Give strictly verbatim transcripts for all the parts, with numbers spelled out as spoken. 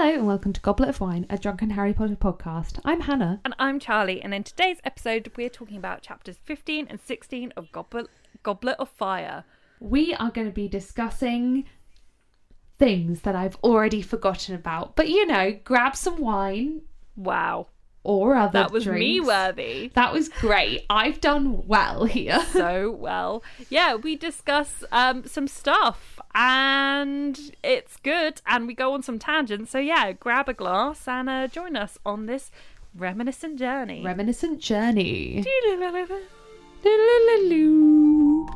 Hello and welcome to Goblet of Wine, a drunken Harry Potter podcast. I'm Hannah. And I'm Charlie, and in today's episode we're talking about chapters fifteen and sixteen of Goblet, Goblet of Fire. We are going to be discussing things that I've already forgotten about. But you know, grab some wine. Wow. Or other That was drinks. me worthy. That was great. I've done well here. So well. Yeah, we discuss um, some stuff and it's good and we go on some tangents. So yeah, grab a glass and uh, join us on this reminiscent journey. Reminiscent journey. Doo-doo-doo-doo-doo. Doo-doo-doo-doo.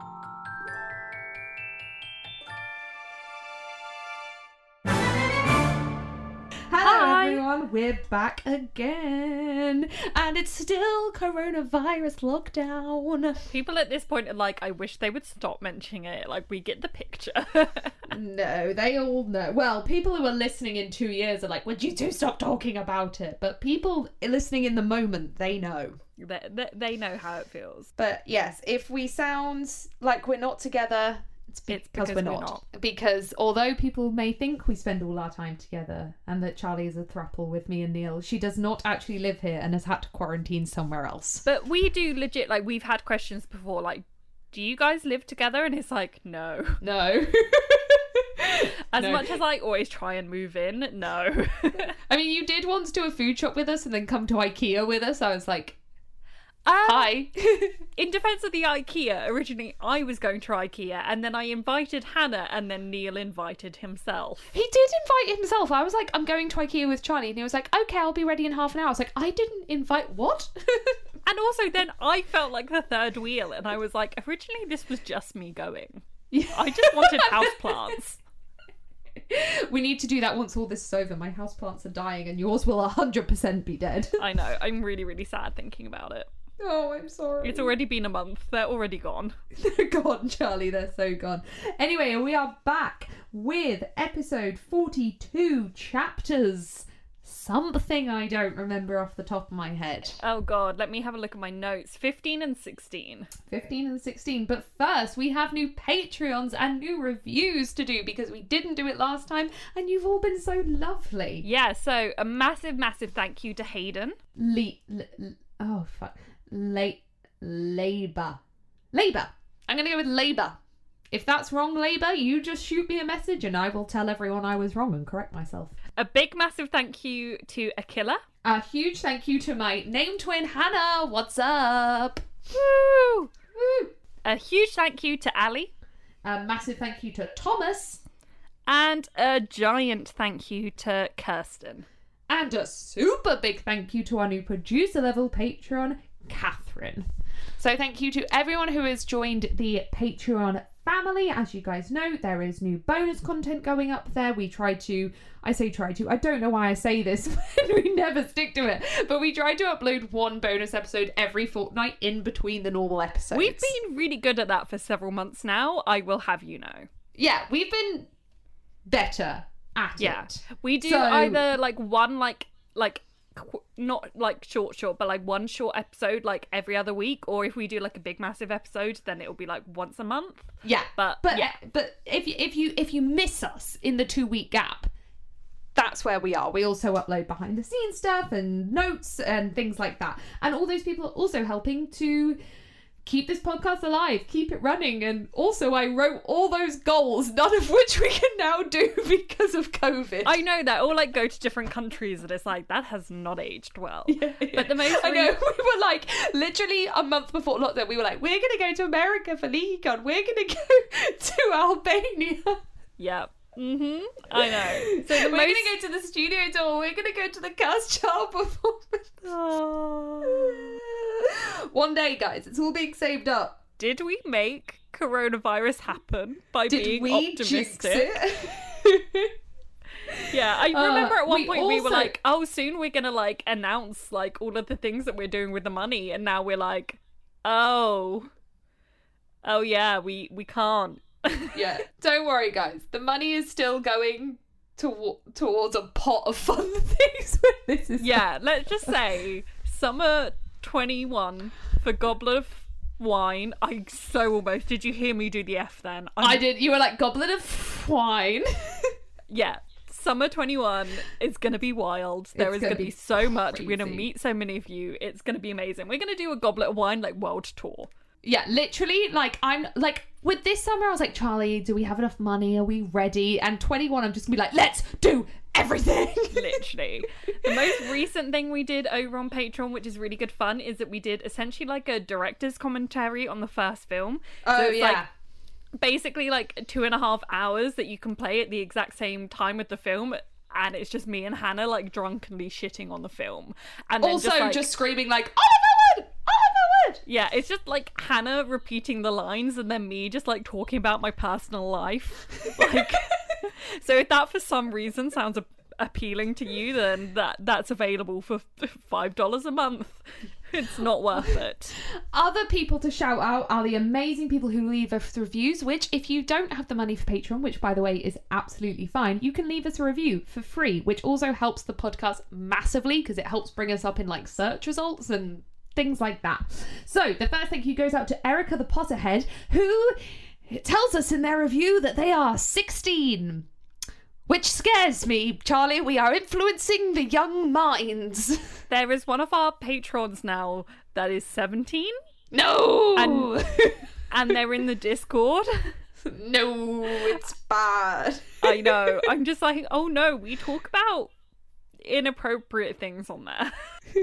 Hi. Everyone, we're back again, and it's still coronavirus lockdown. People at this point are like, I wish they would stop mentioning it. Like, we get the picture. No, they all know. Well, people who are listening in two years are like, would you two stop talking about it? But people listening in the moment, they know. they, they, they know how it feels. But yes, if we sound like we're not together, it's, be- It's because, because we're, we're not. not. Because although people may think we spend all our time together and that Charlie is a throuple with me and Neil, she does not actually live here and has had to quarantine somewhere else. But we do legit, like, we've had questions before, like, do you guys live together? And it's like, no. No. As No. much as I always try and move in, no. I mean, you did once do a food shop with us and then come to IKEA with us. I was like, Um, hi. In defense of the IKEA, originally I was going to IKEA, and then I invited Hannah, and then Neil invited himself. He did invite himself. I was like, I'm going to IKEA with Charlie. And he was like, okay, I'll be ready in half an hour. I was like, I didn't invite what? And also then I felt like the third wheel, and I was like, originally this was just me going. I just wanted houseplants. We need to do that once all this is over. My houseplants are dying and yours will one hundred percent be dead. I know, I'm really, really sad thinking about it. Oh, I'm sorry. It's already been a month, they're already gone. They're gone, Charlie. They're so gone. Anyway, we are back with episode forty-two, chapters something I don't remember off the top of my head. Oh god, let me have a look at my notes. fifteen and sixteen. fifteen and sixteen. But first, we have new Patreons and new reviews to do because we didn't do it last time and you've all been so lovely. Yeah, so a massive, massive thank you to Hayden. Le- le- le- oh, fuck. La- Labour. Labour. I'm going to go with Labour. If that's wrong, Labour, you just shoot me a message and I will tell everyone I was wrong and correct myself. A big, massive thank you to Aquila. A huge thank you to my name twin, Hannah. What's up? Woo! Woo. A huge thank you to Ali. A massive thank you to Thomas. And a giant thank you to Kirsten. And a super big thank you to our new producer level patron, Catherine. So thank you to everyone who has joined the Patreon family. As you guys know, there is new bonus content going up there. We try to, I say try to, I don't know why I say this when we never stick to it, but we try to upload one bonus episode every fortnight in between the normal episodes. We've been really good at that for several months now, I will have you know. Yeah, we've been better at Yeah. it. We do So- either like one like like qu- not like short short but like one short episode like every other week, or if we do like a big massive episode then it'll be like once a month. Yeah, But but yeah. but if you, if you if you miss us in the two week gap, that's where we are. We also upload behind the scenes stuff and notes and things like that. And all those people are also helping to keep this podcast alive, keep it running. And also I wrote all those goals, none of which we can now do because of COVID. I know that, or like go to different countries, and it's like that has not aged well. Yeah, yeah. But the most I know, re- we were like, literally a month before lockdown, we were like, we're going to go to America for LeakyCon. We're going to go to Albania. Yeah. Mm-hmm. I know. So the We're most... going to go to the studio tour. We're going to go to the cast child performance. Oh. One day, guys. It's all being saved up. Did we make coronavirus happen by Did being we jinx optimistic? it? Yeah, I Uh, remember at one we point we were also- like, oh, soon we're gonna like announce like all of the things that we're doing with the money, and now we're like, oh, oh yeah, we we can't. Yeah. Don't worry, guys. The money is still going to- towards a pot of fun things when this is Yeah, let's just say summer twenty-one for Goblet of Wine. I so almost did. You hear me do the F then? I'm... I did. You were like, goblet of wine. Yeah. Summer twenty-one is going to be wild. There It's is gonna going to be be so much. We're going to crazy. meet so many of you. It's going to be amazing. We're going to do a Goblet of Wine like world tour. Yeah, literally, like, I'm, like, with this summer, I was like, Charlie, do we have enough money? Are we ready? And twenty-one, I'm just gonna be like, let's do everything. Literally. The most recent thing we did over on Patreon, which is really good fun, is that we did essentially like a director's commentary on the first film. Oh, so it's yeah. like basically like two and a half hours that you can play at the exact same time with the film. And it's just me and Hannah like drunkenly shitting on the film. And then Also, just, like, just screaming, like, Oliver Wood! Oliver Wood! yeah, it's just like Hannah repeating the lines and then me just like talking about my personal life. Like, so if that for some reason sounds a- appealing to you, then that that's available for five dollars a month. It's not worth it. Other people to shout out are the amazing people who leave us reviews, which if you don't have the money for Patreon, which by the way is absolutely fine, you can leave us a review for free, which also helps the podcast massively because it helps bring us up in like search results and things like that. So the first thank you goes out to Erica the Potterhead, who tells us in their review that they are sixteen. Which scares me, Charlie. We are influencing the young minds. There is one of our patrons now that is seventeen. No! And, and they're in the Discord. No, it's bad. I know. I'm just like, oh no, we talk about inappropriate things on there.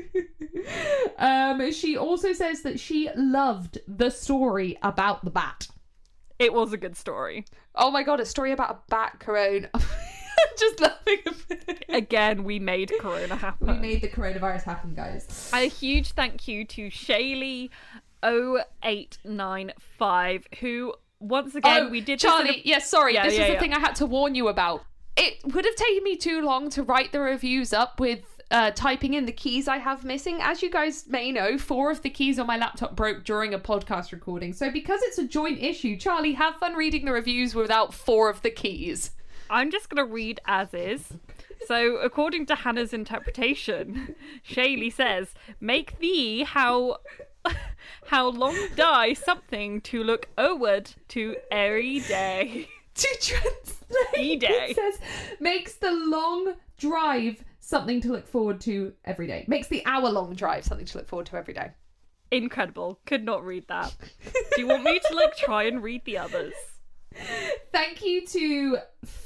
um, she also says that she loved the story about the bat. It was a good story. Oh my god, a story about a bat, Corona. I'm just laughing a bit. Again, we made Corona happen. We made the coronavirus happen, guys. A huge thank you to Shaylee oh eight nine five, who, once again, oh, we did Charlie, this in a... yes, sorry, Yeah, this yeah, was the yeah. thing I had to warn you about. It would have taken me too long to write the reviews up with uh, typing in the keys I have missing. As you guys may know, four of the keys on my laptop broke during a podcast recording. So because it's a joint issue, Charlie, have fun reading the reviews without four of the keys. I'm just going to read as is. So, according to Hannah's interpretation, Shaylee says, make thee how how long die something to look forward to every day. To translate, E-day. it says, makes the long drive something to look forward to every day. Makes the hour-long drive something to look forward to every day. Incredible. Could not read that. Do you want me to, like, try and read the others? Thank you to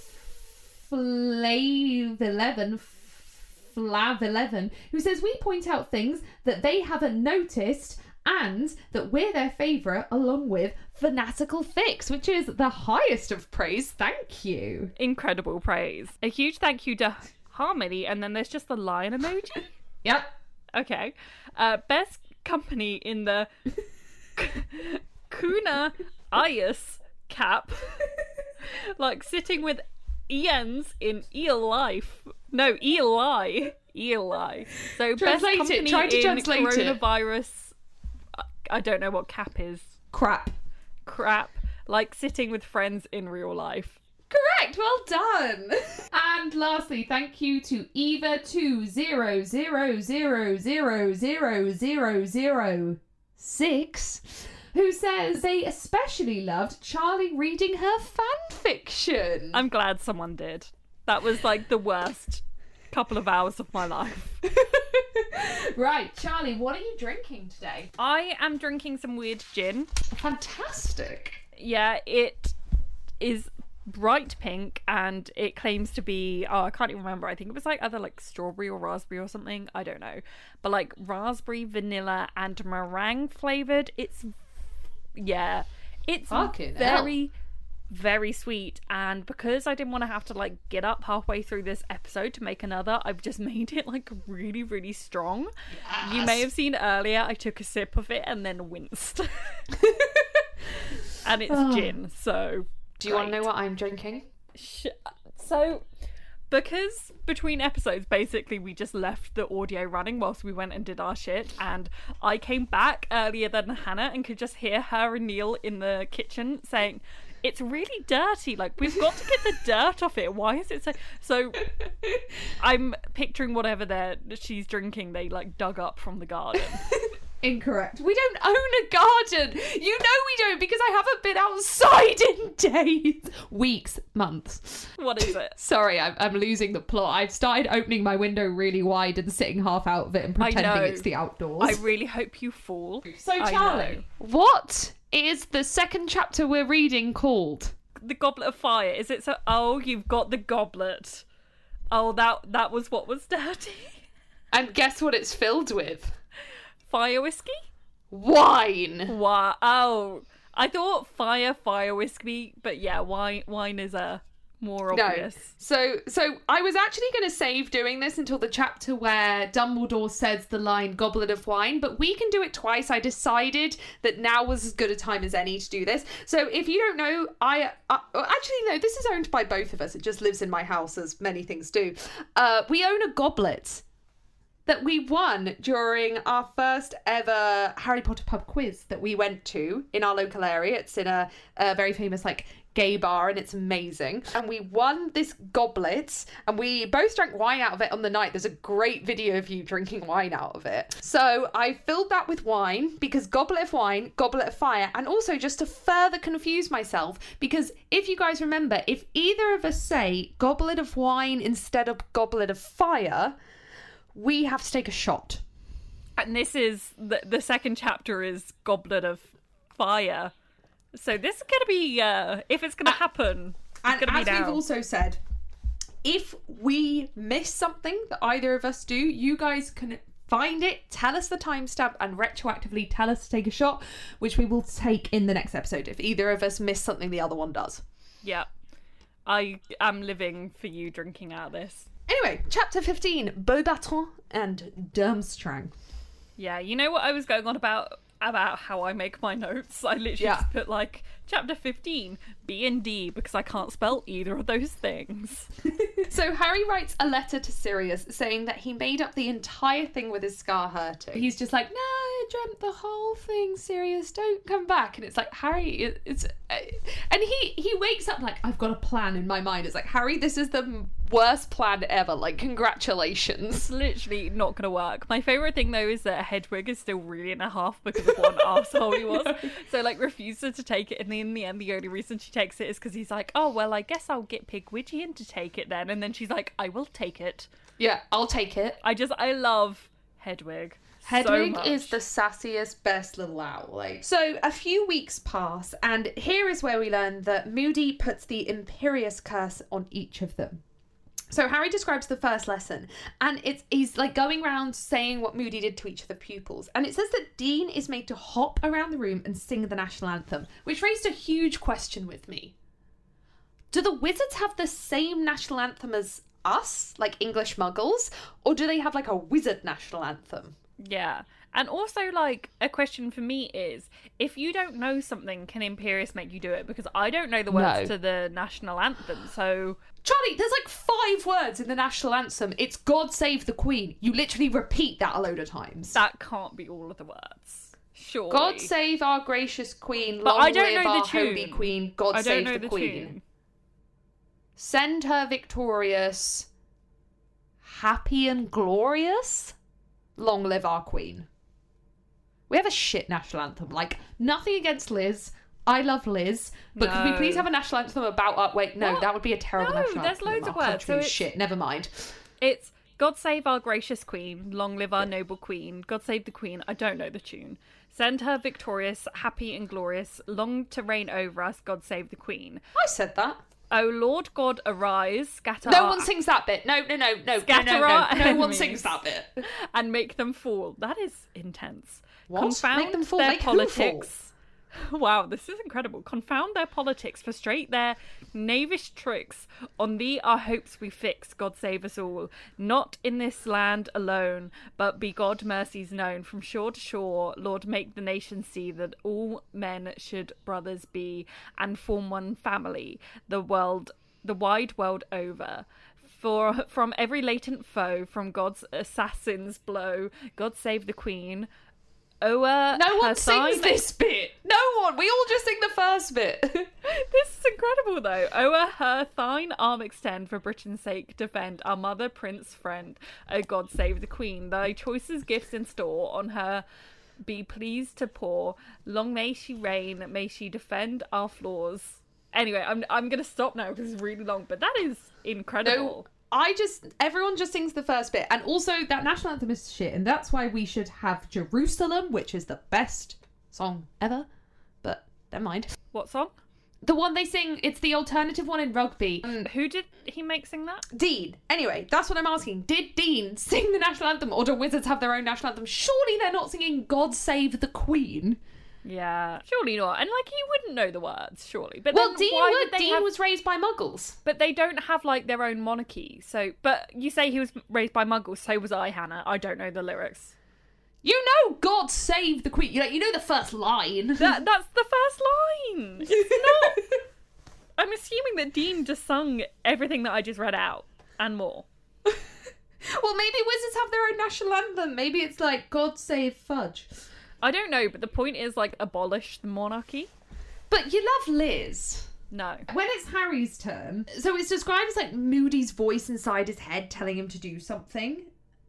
Flav eleven, Flav eleven, who says we point out things that they haven't noticed and that we're their favourite, along with Fanatical Fix, which is the highest of praise. Thank you. Incredible praise. A huge thank you to Harmony, and then there's just the lion emoji. Yep. Okay. Uh, best company in the Kuna Ayas cap. Like sitting with Ians in Eel Life. No, Eli. Eli. So Translate it. best company Try to in translate it. coronavirus. I- I don't know what cap is. Crap. Crap. Like sitting with friends in real life. Correct, well done. And lastly, thank you to Eva two zero zero zero zero zero zero zero six, who says they especially loved Charlie reading her fan fiction. I'm glad someone did. That was like the worst couple of hours of my life. Right, Charlie, what are you drinking today? I am drinking some weird gin. Fantastic. Yeah, it is bright pink and it claims to be, oh, I can't even remember. I think it was like either like strawberry or raspberry or something. I don't know. But like raspberry, vanilla and meringue flavored. It's, yeah, it's Fucking very, very sweet. And because I didn't want to have to like get up halfway through this episode to make another, I've just made it like really, really strong. Yes. You may have seen earlier, I took a sip of it and then winced. And it's Oh. gin, so... Do you want to great. know what I'm drinking? Sh- so, because between episodes, basically, we just left the audio running whilst we went and did our shit, and I came back earlier than Hannah and could just hear her and Neil in the kitchen saying, it's really dirty, like, we've got to get the dirt off it, why is it so... So, I'm picturing whatever they're, she's drinking, they, like, dug up from the garden. Incorrect. We don't own a garden. You know we don't, because I haven't been outside in days. Weeks, months. What is it? Sorry, I'm, I'm losing the plot. I've started opening my window really wide and sitting half out of it and I pretending know. it's the outdoors. I really hope you fall. So, I Charlie, know. what is the second chapter we're reading called? The Goblet of Fire. Is it so? Oh, you've got the goblet. Oh, that that was what was dirty. And guess what it's filled with? Fire whiskey? Wine. Wow. Oh, I thought fire, fire whiskey, but yeah, wine, wine is a more obvious. No. So, so I was actually going to save doing this until the chapter where Dumbledore says the line "goblet of wine," but we can do it twice. I decided that now was as good a time as any to do this. So, if you don't know, I uh, actually no, this is owned by both of us. It just lives in my house, as many things do. Uh, we own a goblet that we won during our first ever Harry Potter pub quiz that we went to in our local area. It's in a, a very famous like gay bar and it's amazing. And we won this goblet and we both drank wine out of it on the night. There's a great video of you drinking wine out of it. So I filled that with wine because goblet of wine, goblet of fire, and also just to further confuse myself, because if you guys remember, if either of us say goblet of wine instead of goblet of fire, we have to take a shot. And this is the the second chapter is Goblet of Fire. So this is going to be uh, if it's going to happen. It's And gonna as be we've now. also said, if we miss something that either of us do, you guys can find it, tell us the timestamp, and retroactively tell us to take a shot, which we will take in the next episode. If either of us miss something the other one does. Yeah, I am living for you drinking out of this. Anyway, chapter fifteen, Beaubaton and Durmstrang. Yeah, you know what I was going on about about how I make my notes? I literally Yeah. just put like chapter fifteen, B and D, because I can't spell either of those things. So Harry writes a letter to Sirius saying that he made up the entire thing with his scar hurting. He's just like, no, I dreamt the whole thing, Sirius, don't come back. And it's like, Harry, it, it's... Uh, and he, he wakes up like, I've got a plan in my mind. It's like, Harry, this is the worst plan ever. Like, congratulations. It's literally not going to work. My favourite thing, though, is that Hedwig is still really in a half because of what an arsehole he was. So, like, refuses to take it. And in the end, the only reason she takes it is because he's like, oh, well, I guess I'll get Pigwidgeon to take it then. And then she's like, I will take it. Yeah, I'll take it. I just, I love Hedwig. Hedwig so is the sassiest, best little owl. Like. So a few weeks pass, and here is where we learn that Moody puts the Imperious curse on each of them. So Harry describes the first lesson, and it's he's like going around saying what Moody did to each of the pupils. And it says that Dean is made to hop around the room and sing the national anthem, which raised a huge question with me. Do the wizards have the same national anthem as us, like English muggles, or do they have like a wizard national anthem? Yeah. And also, like, a question for me is, if you don't know something, can Imperius make you do it? Because I don't know the words No. to the national anthem, so... Charlie, there's like five words in the national anthem. It's God Save the Queen. You literally repeat that a load of times. That can't be all of the words. Sure. God save our gracious Queen. But Long I don't live know the our holy tune. Queen. God I don't save know the, the Queen. tune. Send her victorious. Happy and glorious. Long live our Queen. We have a shit national anthem. Like, nothing against Liz. I love Liz. But could we No. please have a national anthem about our... Wait, no, What? that would be a terrible No, national there's anthem. loads of Our words, country so is it's- shit. Never mind. It's God save our gracious Queen, long live our noble Queen, God save the Queen, I don't know the tune. Send her victorious, happy and glorious, long to reign over us, God save the Queen. I said that. O Lord God, arise, scatter No our... one sings that bit. No, no, no, no, Scatter no, no, our no. No one enemies. sings that bit. and make them fall. That is intense. What? Confound Make them fall? their Make who fall? politics. Wow, this is incredible. Confound their politics, frustrate their knavish tricks. On thee our hopes we fix, God save us all. Not in this land alone, but be God mercies known. From shore to shore, Lord, make the nation see that all men should brothers be, and form one family, the world, the wide world over. For from every latent foe, from God's assassins blow, God save the Queen. O'er No one her sings side- this bit. No one. We all just sing the first bit. This is incredible, though. O'er her thine arm extend, for Britain's sake defend our mother, prince, friend. O God, save the Queen. Thy choicest gifts in store on her be pleased to pour. Long may she reign, may she defend our floors. Anyway, I'm I'm gonna stop now because it's really long, but that is incredible. No, I just everyone just sings the first bit, and also that national anthem is shit, and that's why we should have Jerusalem, which is the best song ever. But never mind. What song? The one they sing, it's the alternative one in rugby. Um, who did he make sing that? Dean. Anyway, that's what I'm asking. Did Dean sing the national anthem, or do Wizards have their own national anthem? Surely they're not singing God Save the Queen. Yeah, surely not. And like, he wouldn't know the words, surely. But well, then Dean why would. would they Dean have... was raised by Muggles. But they don't have like their own monarchy. So, but you say he was raised by Muggles. So was I, Hannah. I don't know the lyrics. You know, God Save the Queen. You know, you know the first line. That that's the first line. It's not. I'm assuming that Dean just sung everything that I just read out and more. Well, maybe Wizards have their own national anthem. Maybe it's like God Save Fudge. I don't know, but the point is like abolish the monarchy. But you love Liz. No. When it's Harry's turn, so it's described as like Moody's voice inside his head telling him to do something.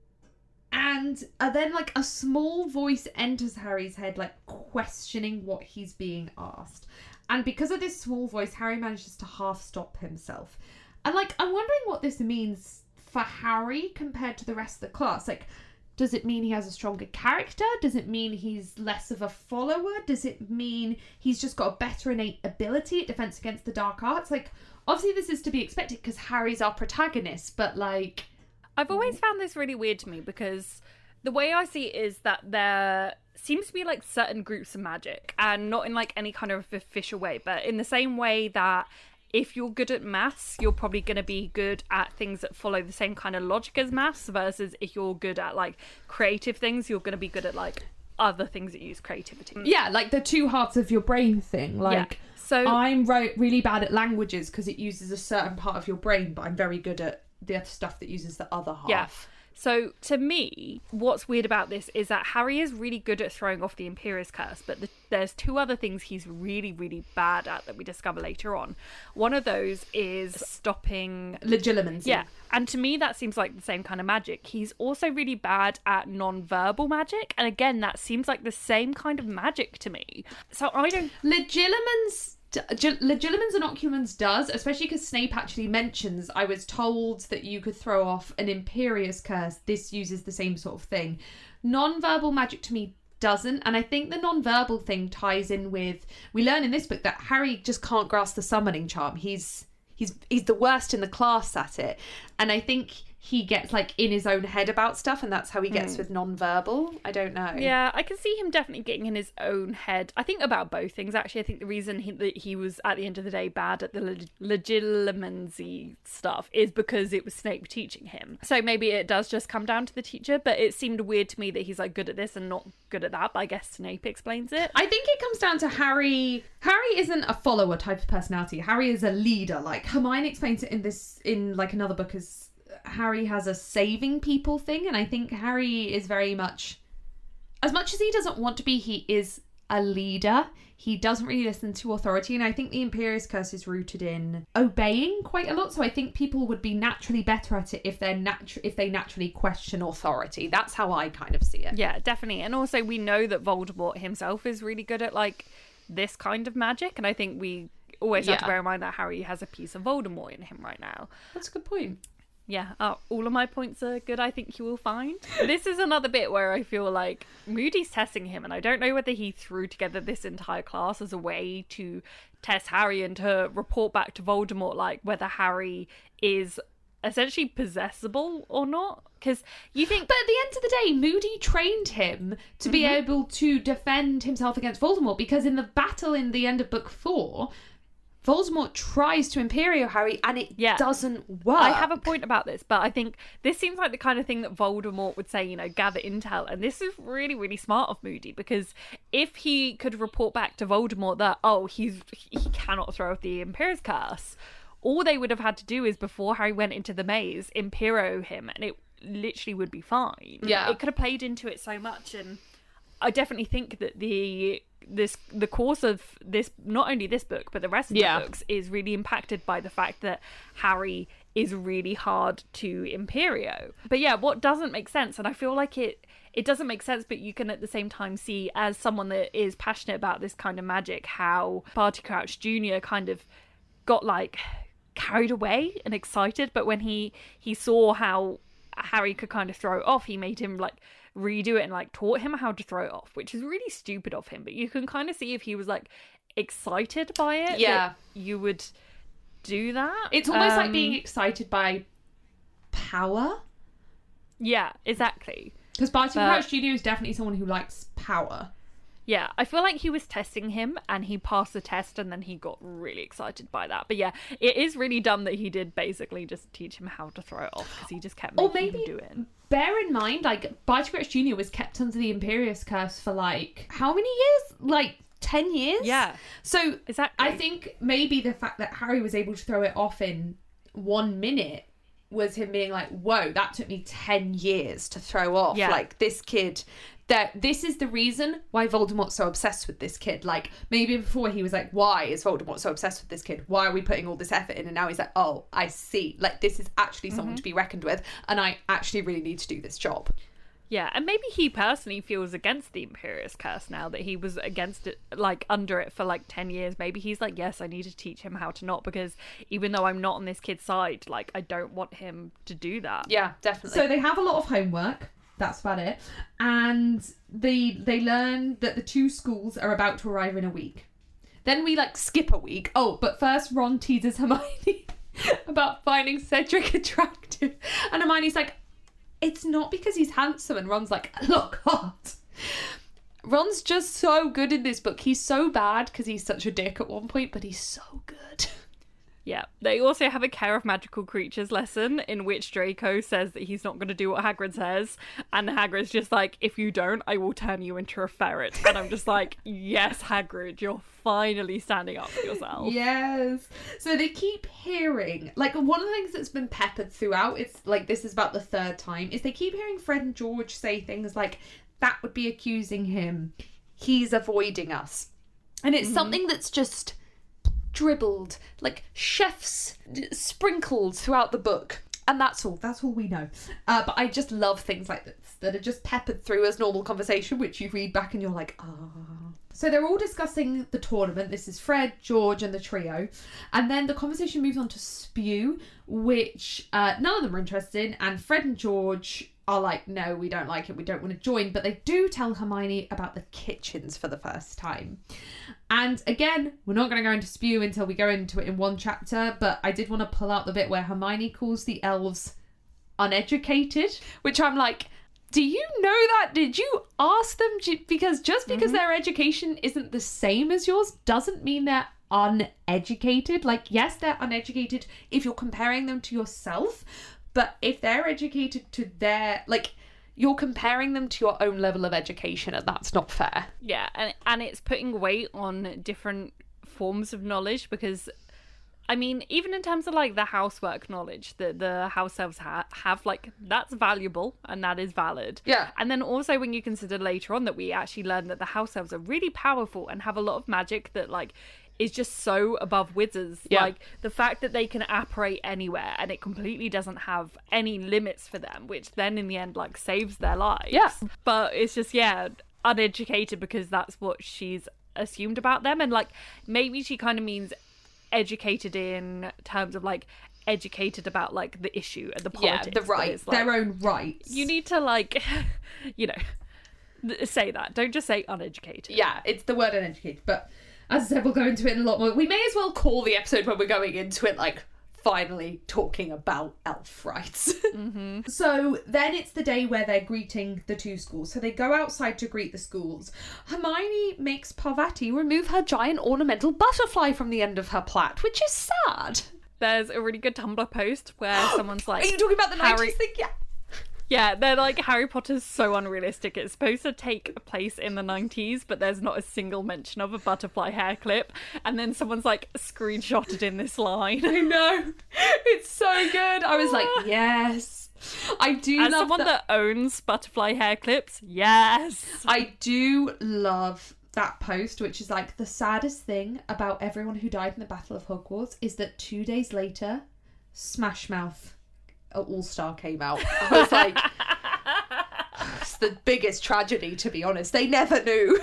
And uh, then like a small voice enters Harry's head, like questioning what he's being asked. And because of this small voice, Harry manages to half stop himself. And like, I'm wondering what this means for Harry compared to the rest of the class. Like, does it mean he has a stronger character? Does it mean he's less of a follower? Does it mean he's just got a better innate ability at defense against the dark arts? Like, obviously this is to be expected because Harry's our protagonist, but like... I've always found this really weird to me because the way I see it is that there seems to be like certain groups of magic, and not in like any kind of official way, but in the same way that if you're good at maths, you're probably going to be good at things that follow the same kind of logic as maths, versus if you're good at like creative things, you're going to be good at like other things that use creativity. Yeah, like the two halves of your brain thing. Like, yeah. So I'm re- really bad at languages because it uses a certain part of your brain, but I'm very good at the other stuff that uses the other half. Yeah. So, to me, what's weird about this is that Harry is really good at throwing off the Imperius Curse, but the, there's two other things he's really, really bad at that we discover later on. One of those is stopping... Legilimency. Yeah, and to me that seems like the same kind of magic. He's also really bad at non-verbal magic, and again, that seems like the same kind of magic to me. So, I don't... Legilimens... Legilimens and Occlumens does, especially because Snape actually mentions, I was told that you could throw off an Imperius Curse. This uses the same sort of thing. Non-verbal magic to me doesn't, and I think the non-verbal thing ties in with, we learn in this book that Harry just can't grasp the summoning charm. He's he's he's the worst in the class at it, and I think he gets like in his own head about stuff, and that's how he gets mm. with non-verbal. I don't know. Yeah, I can see him definitely getting in his own head. I think about both things, actually. I think the reason he, that he was, at the end of the day, bad at the leg- legilimency stuff is because it was Snape teaching him. So maybe it does just come down to the teacher, but it seemed weird to me that he's like good at this and not good at that, but I guess Snape explains it. I think it comes down to Harry. Harry isn't a follower type of personality. Harry is a leader. Like, Hermione explains it in this, in like another book as... Harry has a saving people thing, and I think Harry is very much, as much as he doesn't want to be, he is a leader. He doesn't really listen to authority, and I think the Imperius Curse is rooted in obeying quite a lot, so I think people would be naturally better at it if they're natu- if they naturally question authority. That's how I kind of see it. Yeah, definitely. And also we know that Voldemort himself is really good at like this kind of magic, and I think we always have yeah. to bear in mind that Harry has a piece of Voldemort in him right now. That's a good point. Yeah, uh, all of my points are good, I think you will find. This is another bit where I feel like Moody's testing him, and I don't know whether he threw together this entire class as a way to test Harry and to report back to Voldemort, like, whether Harry is essentially possessible or not. Because you think... But at the end of the day, Moody trained him to be mm-hmm. able to defend himself against Voldemort, because in the battle in the end of book four... Voldemort tries to Imperio Harry and it yeah. doesn't work. I have a point about this, but I think this seems like the kind of thing that Voldemort would say, you know, gather intel. And this is really, really smart of Moody, because if he could report back to Voldemort that, oh, he's he cannot throw off the Imperius Curse, all they would have had to do is, before Harry went into the maze, Imperio him, and it literally would be fine. Yeah. It could have played into it so much, and I definitely think that the... this the course of this, not only this book but the rest of yeah. the books, is really impacted by the fact that Harry is really hard to Imperio. But yeah, what doesn't make sense, and I feel like it it doesn't make sense, but you can at the same time see, as someone that is passionate about this kind of magic, how Barty Crouch Junior kind of got like carried away and excited, but when he he saw how Harry could kind of throw it off, he made him like redo it and like taught him how to throw it off, which is really stupid of him. But you can kind of see if he was like excited by it, yeah, you would do that. It's almost um, like being excited by power. Yeah, exactly. Because Barty But- Crouch Junior is definitely someone who likes power. Yeah, I feel like he was testing him and he passed the test and then he got really excited by that. But yeah, it is really dumb that he did basically just teach him how to throw it off, because he just kept Or making maybe- him do it. Bear in mind, like, Barty Crouch Junior was kept under the Imperius Curse for, like, how many years? Like, ten years? Yeah, So, exactly. I think maybe the fact that Harry was able to throw it off in one minute was him being like, whoa, that took me ten years to throw off. Yeah. Like, this kid, that this is the reason why Voldemort's so obsessed with this kid. Like, maybe before he was like, why is Voldemort so obsessed with this kid? Why are we putting all this effort in? And now he's like, oh, I see. Like, this is actually someone Mm-hmm. to be reckoned with, and I actually really need to do this job. Yeah, and maybe he personally feels against the Imperius Curse now that he was against it, like, under it for, like, ten years. Maybe he's like, yes, I need to teach him how to not, because even though I'm not on this kid's side, like, I don't want him to do that. Yeah, definitely. So they have a lot of homework. That's about it. And they they learn that the two schools are about to arrive in a week. Then we, like, skip a week. Oh, but first Ron teases Hermione about finding Cedric attractive. And Hermione's like, it's not because he's handsome. And Ron's like, look hot. Ron's just so good in this book. He's so bad because he's such a dick at one point, but he's so good. Yeah. They also have a Care of Magical Creatures lesson in which Draco says that he's not going to do what Hagrid says. And Hagrid's just like, if you don't, I will turn you into a ferret. And I'm just like, yes, Hagrid, you're finally standing up for yourself. Yes. So they keep hearing, like, one of the things that's been peppered throughout, it's like, this is about the third time, is they keep hearing Fred and George say things like, that would be accusing him. He's avoiding us. And it's mm-hmm. something that's just dribbled, like chefs sprinkled throughout the book. And that's all. That's all we know. Uh, but I just love things like this that are just peppered through as normal conversation, which you read back and you're like, ah. Oh. So they're all discussing the tournament. This is Fred, George, and the trio. And then the conversation moves on to Spew, which uh, none of them are interested in. And Fred and George are like, no, we don't like it. We don't want to join. But they do tell Hermione about the kitchens for the first time. And again, we're not going to go into Spew until we go into it in one chapter. But I did want to pull out the bit where Hermione calls the elves uneducated, which I'm like, do you know that? Did you ask them? Because just because mm-hmm. their education isn't the same as yours doesn't mean they're uneducated. Like, yes, they're uneducated if you're comparing them to yourself. But if they're educated to their, like, you're comparing them to your own level of education, and that's not fair. Yeah, and and it's putting weight on different forms of knowledge, because, I mean, even in terms of, like, the housework knowledge that the house elves ha- have, like, that's valuable and that is valid. Yeah. And then also when you consider later on that we actually learn that the house elves are really powerful and have a lot of magic that, like, is just so above wizards. Yeah. Like, the fact that they can apparate anywhere and it completely doesn't have any limits for them, which then in the end, like, saves their lives. Yeah. But it's just, yeah, uneducated because that's what she's assumed about them. And, like, maybe she kind of means educated in terms of, like, educated about, like, the issue and the politics. Yeah, the rights, like, their own rights. You need to, like, you know, say that. Don't just say uneducated. Yeah, it's the word uneducated, but as I said, we'll go into it in a lot more. We may as well call the episode when we're going into it, like, finally talking about elf rights. Mm-hmm. So then it's the day where they're greeting the two schools. So they go outside to greet the schools. Hermione makes Parvati remove her giant ornamental butterfly from the end of her plait, which is sad. There's a really good Tumblr post where someone's like, are you talking about the Harry- nineties thing? Yeah. Yeah, they're like, Harry Potter's so unrealistic. It's supposed to take place in the nineties, but there's not a single mention of a butterfly hair clip. And then someone's like screenshotted in this line. I know. It's so good. I was like, yes. I do As love someone that... that owns butterfly hair clips, yes. I do love that post, which is like, the saddest thing about everyone who died in the Battle of Hogwarts is that two days later, Smash Mouth All-Star came out. I was like, it's the biggest tragedy, to be honest. They never knew.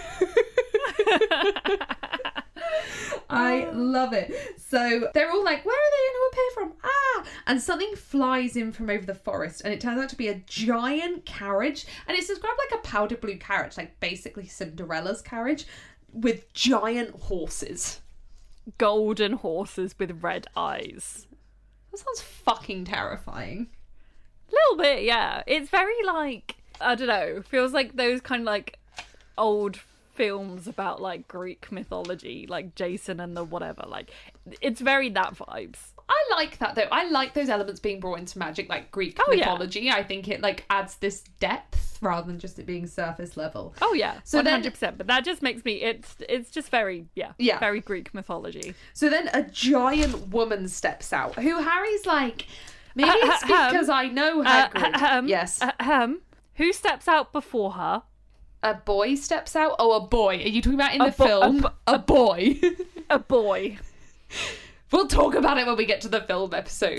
I love it. So they're all like, where are they going to appear from? Ah! And something flies in from over the forest, and it turns out to be a giant carriage. And it's described like a powder blue carriage, like basically Cinderella's carriage, with giant horses. Golden horses with red eyes. That sounds fucking terrifying. A little bit, yeah. It's very like, I don't know, feels like those kind of like old films about like Greek mythology, like Jason and the whatever. Like, it's very that vibes. I like that though. I like those elements being brought into magic, like Greek oh, mythology. Yeah. I think it like adds this depth rather than just it being surface level. Oh yeah, so one hundred then, percent. But that just makes me. It's it's just very yeah, yeah, very Greek mythology. So then a giant woman steps out, who Harry's like, maybe it's because I know Hagrid. Uh, um, yes. Um, who steps out before her? A boy steps out. Oh, a boy. Are you talking about in a the bo- film? A, bo- a boy. A boy. We'll talk about it when we get to the film episode.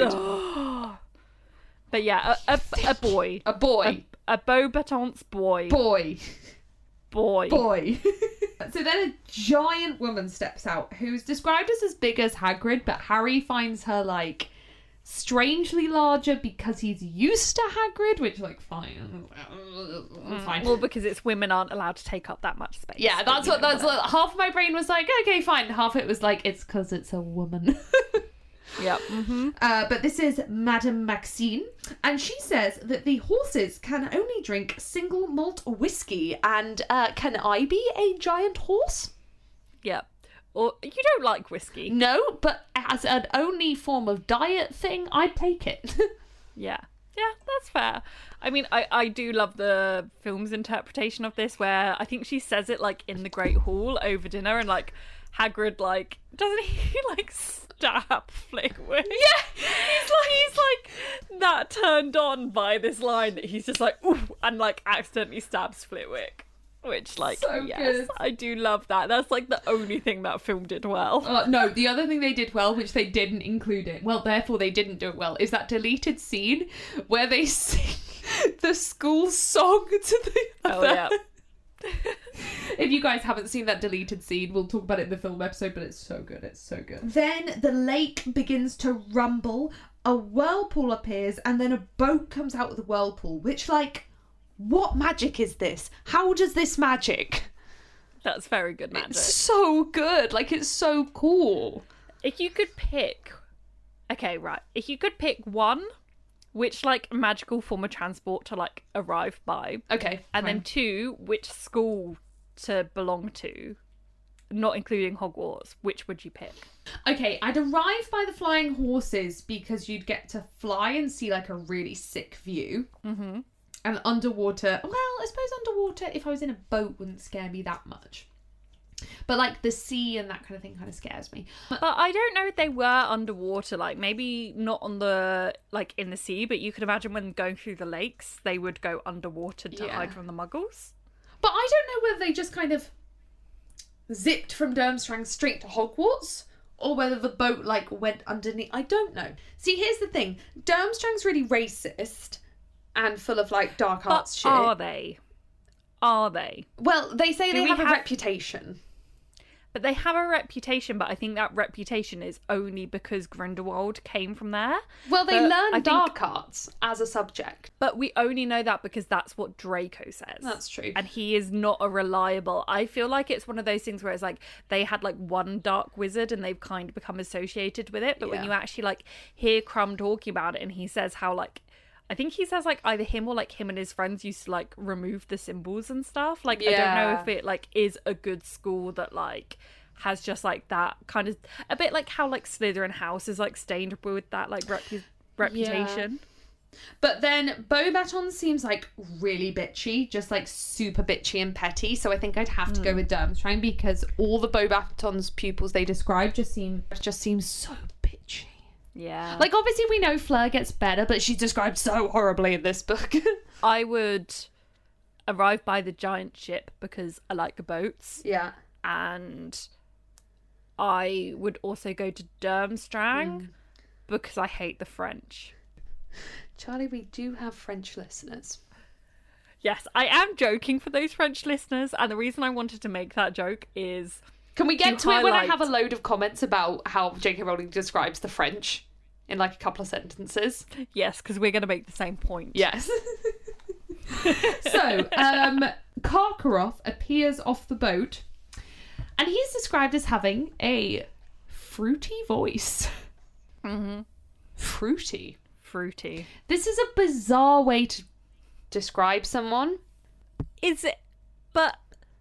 But yeah, a, a, a boy. A boy. A, a Beauxbatons boy. Boy. Boy. Boy. So then a giant woman steps out who's described as as big as Hagrid, but Harry finds her like strangely larger because he's used to Hagrid, which like fine, fine. Well, because it's women aren't allowed to take up that much space. Yeah, that's what that's what, half of my brain was like. Okay, fine. Half of it was like it's because it's a woman. Yep. Mm-hmm. Uh, but this is Madame Maxine, and she says that the horses can only drink single malt whiskey. And uh, can I be a giant horse? Yep. Or you don't like whiskey? No, but as an only form of diet thing, I'd take it. Yeah. Yeah, that's fair. I mean, I, I do love the film's interpretation of this, where I think she says it like in the Great Hall over dinner, and like Hagrid, like, doesn't he like stab Flitwick? Yeah, he's like he's like that turned on by this line that he's just like ooh, and like accidentally stabs Flitwick. Which, like, so yes, good. I do love that. That's, like, the only thing that film did well. Uh, no, the other thing they did well, which they didn't include it, well, therefore they didn't do it well, is that deleted scene where they sing the school song to the other. Oh, yeah. If you guys haven't seen that deleted scene, we'll talk about it in the film episode, but it's so good, it's so good. Then the lake begins to rumble, a whirlpool appears, and then a boat comes out of the whirlpool, which, like... What magic is this? How does this magic? That's very good magic. It's so good. Like, it's so cool. If you could pick... Okay, right. If you could pick one, which, like, magical form of transport to, like, arrive by. Okay. And fine. then two, which school to belong to, not including Hogwarts, which would you pick? Okay, I'd arrive by the flying horses because you'd get to fly and see, like, a really sick view. Mm-hmm. And underwater, well, I suppose underwater, if I was in a boat, wouldn't scare me that much. But, like, the sea and that kind of thing kind of scares me. But I don't know if they were underwater, like, maybe not on the, like, in the sea, but you could imagine when going through the lakes, they would go underwater to Yeah. hide from the muggles. But I don't know whether they just kind of zipped from Durmstrang straight to Hogwarts, or whether the boat, like, went underneath. I don't know. See, here's the thing. Durmstrang's really racist and full of, like, dark But arts shit. are they? Are they? Well, they say Do they we have, have- a reputation. But they have a reputation, but I think that reputation is only because Grindelwald came from there. Well, they But learn I think- dark arts as a subject. But we only know that because that's what Draco says. That's true. And he is not a reliable... I feel like it's one of those things where it's like, they had like one dark wizard and they've kind of become associated with it. But when Yeah. you actually like hear Crumb talking about it and he says how like... I think he says like either him or like him and his friends used to like remove the symbols and stuff. Like, I don't know Yeah. if it like is a good school that like... has just like that kind of a bit like how like Slytherin House is like stained with that like repu- reputation. But then Beauxbatons seems like really bitchy, just like super bitchy and petty. So I think I'd have to go with Durmstrang because all the Beauxbatons pupils they describe just seem just seem so bitchy. Yeah. Like obviously we know Fleur gets better, but she's described so horribly in this book. I would arrive by the giant ship because I like boats, Yeah. and I would also go to Durmstrang because I hate the French. Charlie, we do have French listeners. Yes, I am joking for those French listeners, and the reason I wanted to make that joke is... Can we get to to it when I highlight- have a load of comments about how J K Rowling describes the French in like a couple of sentences? Yes, because we're going to make the same point. Yes. So, um, Karkaroff appears off the boat, and he's described as having a fruity voice. Mm-hmm. Fruity. Fruity. This is a bizarre way to describe someone. Is it? But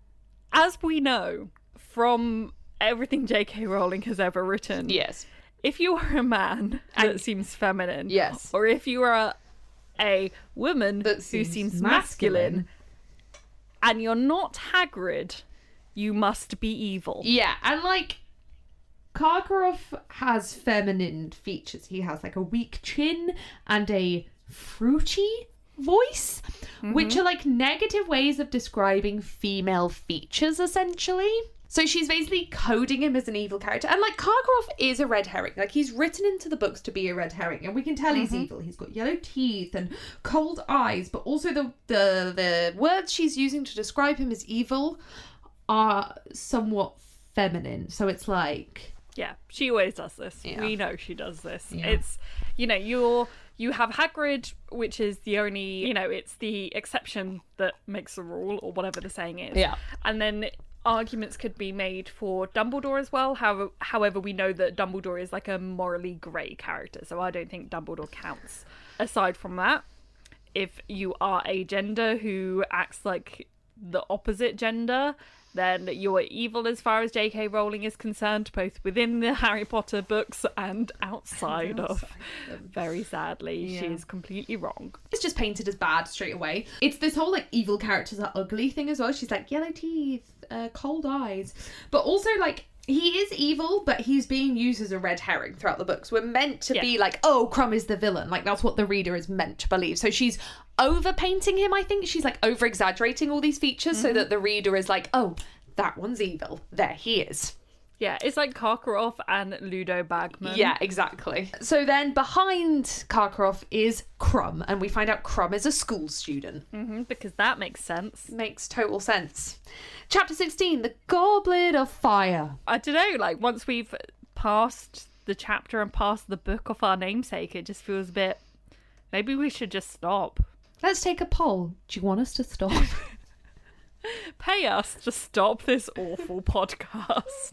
as we know from everything J K Rowling has ever written, Yes. if you are a man And- that seems feminine, Yes. or if you are a, a woman That who seems seems masculine. masculine, and you're not Hagrid, you must be evil. Yeah, and like Karkaroff has feminine features. He has like a weak chin and a fruity voice, Mm-hmm. which are like negative ways of describing female features, essentially. So she's basically coding him as an evil character. And like Karkaroff is a red herring. Like he's written into the books to be a red herring. And we can tell he's evil. He's got yellow teeth and cold eyes. But also the, the, the words she's using to describe him as evil are somewhat feminine. So it's like... Yeah, she always does this. Yeah. We know she does this. Yeah. It's, you know, you're you have Hagrid, which is the only, you know, it's the exception that makes the rule, or whatever the saying is. Yeah. And then arguments could be made for Dumbledore as well. However, however, we know that Dumbledore is like a morally grey character, so I don't think Dumbledore counts. Aside from that, if you are a gender who acts like the opposite gender, then you're evil as far as J K Rowling is concerned, both within the Harry Potter books and outside of. Very sadly, Yeah. she is completely wrong. It's just painted as bad straight away. It's this whole like evil characters are ugly thing as well. She's like yellow teeth, uh, cold eyes, but also like he is evil, but he's being used as a red herring throughout the books. We're meant to Yeah. be like, oh, Crumb is the villain. Like that's what the reader is meant to believe. So she's overpainting him. I think she's like over exaggerating all these features so that the reader is like, oh, that one's evil. There he is. Yeah, it's like Karkaroff and Ludo Bagman. Yeah, exactly. So then behind Karkaroff is Crumb, and we find out Crumb is a school student. hmm because that makes sense. Makes total sense. Chapter sixteen, The Goblet of Fire. I don't know, like once we've passed the chapter and passed the book of our namesake, it just feels a bit, maybe we should just stop. Let's take a poll. Do you want us to stop? Pay us to stop this awful podcast.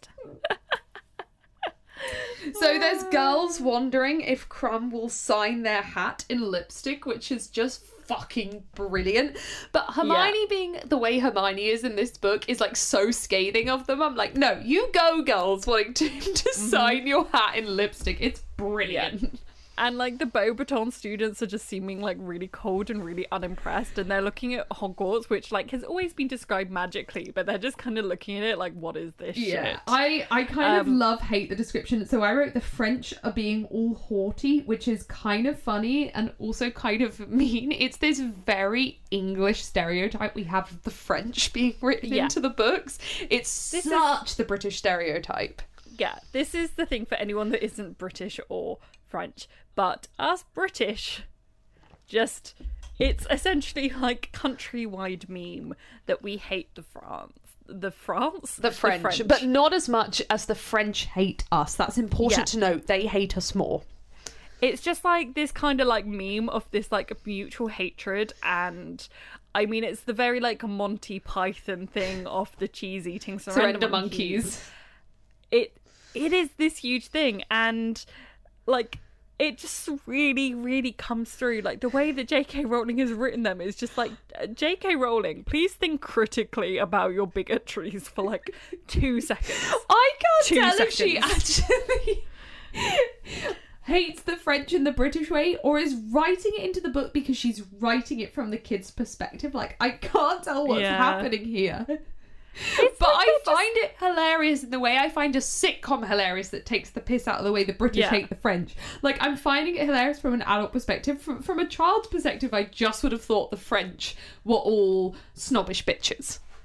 So there's girls wondering if Crumb will sign their hat in lipstick, which is just fucking brilliant. But Hermione, being the way Hermione is in this book, is like so scathing of them. I'm like, no, you go, girls, wanting to, to sign your hat in lipstick. It's brilliant. And like the Beauxbaton students are just seeming like really cold and really unimpressed, and they're looking at Hogwarts, which like has always been described magically, but they're just kind of looking at it like, what is this shit? I, I kind of Um, love hate the description. So I wrote the French are being all haughty, which is kind of funny and also kind of mean. It's this very English stereotype we have of the French being written Yeah. into the books. It's This is- such the British stereotype. Yeah, this is the thing for anyone that isn't British or French, but us British, just, it's essentially like countrywide meme that we hate the France. The France? The French, but not as much as the French hate us. That's important Yeah. to note. They hate us more. It's just like this kind of like meme of this like mutual hatred, and I mean it's the very like Monty Python thing of the cheese eating surrender, Surrender monkeys. monkeys. It it is this huge thing, and like it just really really comes through. Like the way that J K Rowling has written them is just like, J K Rowling, please think critically about your bigotries for like two seconds. I can't Two tell if she seconds. actually hates the French in the British way or is writing it into the book because she's writing it from the kid's perspective. Like, I can't tell what's Yeah. happening here. It's But like I they're just- find it hilarious in the way I find a sitcom hilarious that takes the piss out of the way the British Yeah. hate the French. Like, I'm finding it hilarious from an adult perspective. From, from a child's perspective, I just would have thought the French were all snobbish bitches.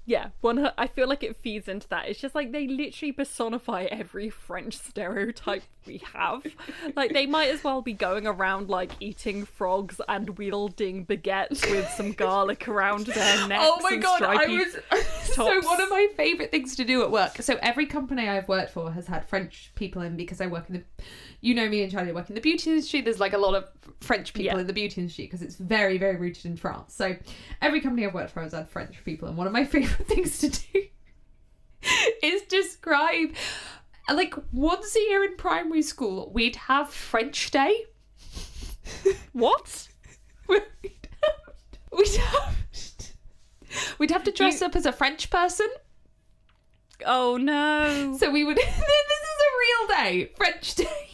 Yeah, one. I feel like it feeds into that. It's just like they literally personify every French stereotype we have. Like they might as well be going around like eating frogs and wielding baguettes with some garlic around their necks. Oh my and god, I stripy was so tops. one of my favourite things to do at work. So every company I've worked for has had French people in because I work in the, you know me and Charlie work in the beauty industry. There's like a lot of French people Yeah. in the beauty industry because it's very, very rooted in France. So every company I've worked for has had French people, and one of my favourite things to do is describe, like, once a year in primary school we'd have French Day. What? we'd have, we'd have, we'd have to dress You- up as a French person. Oh no. So we would, this is a real day, French Day.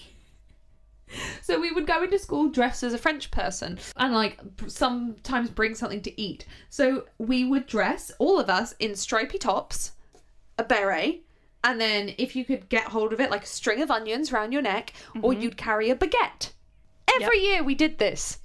So we would go into school dressed as a French person and like sometimes bring something to eat. So we would dress, all of us, in stripy tops, a beret, and then if you could get hold of it, like a string of onions around your neck, or you'd carry a baguette. Every year we did this.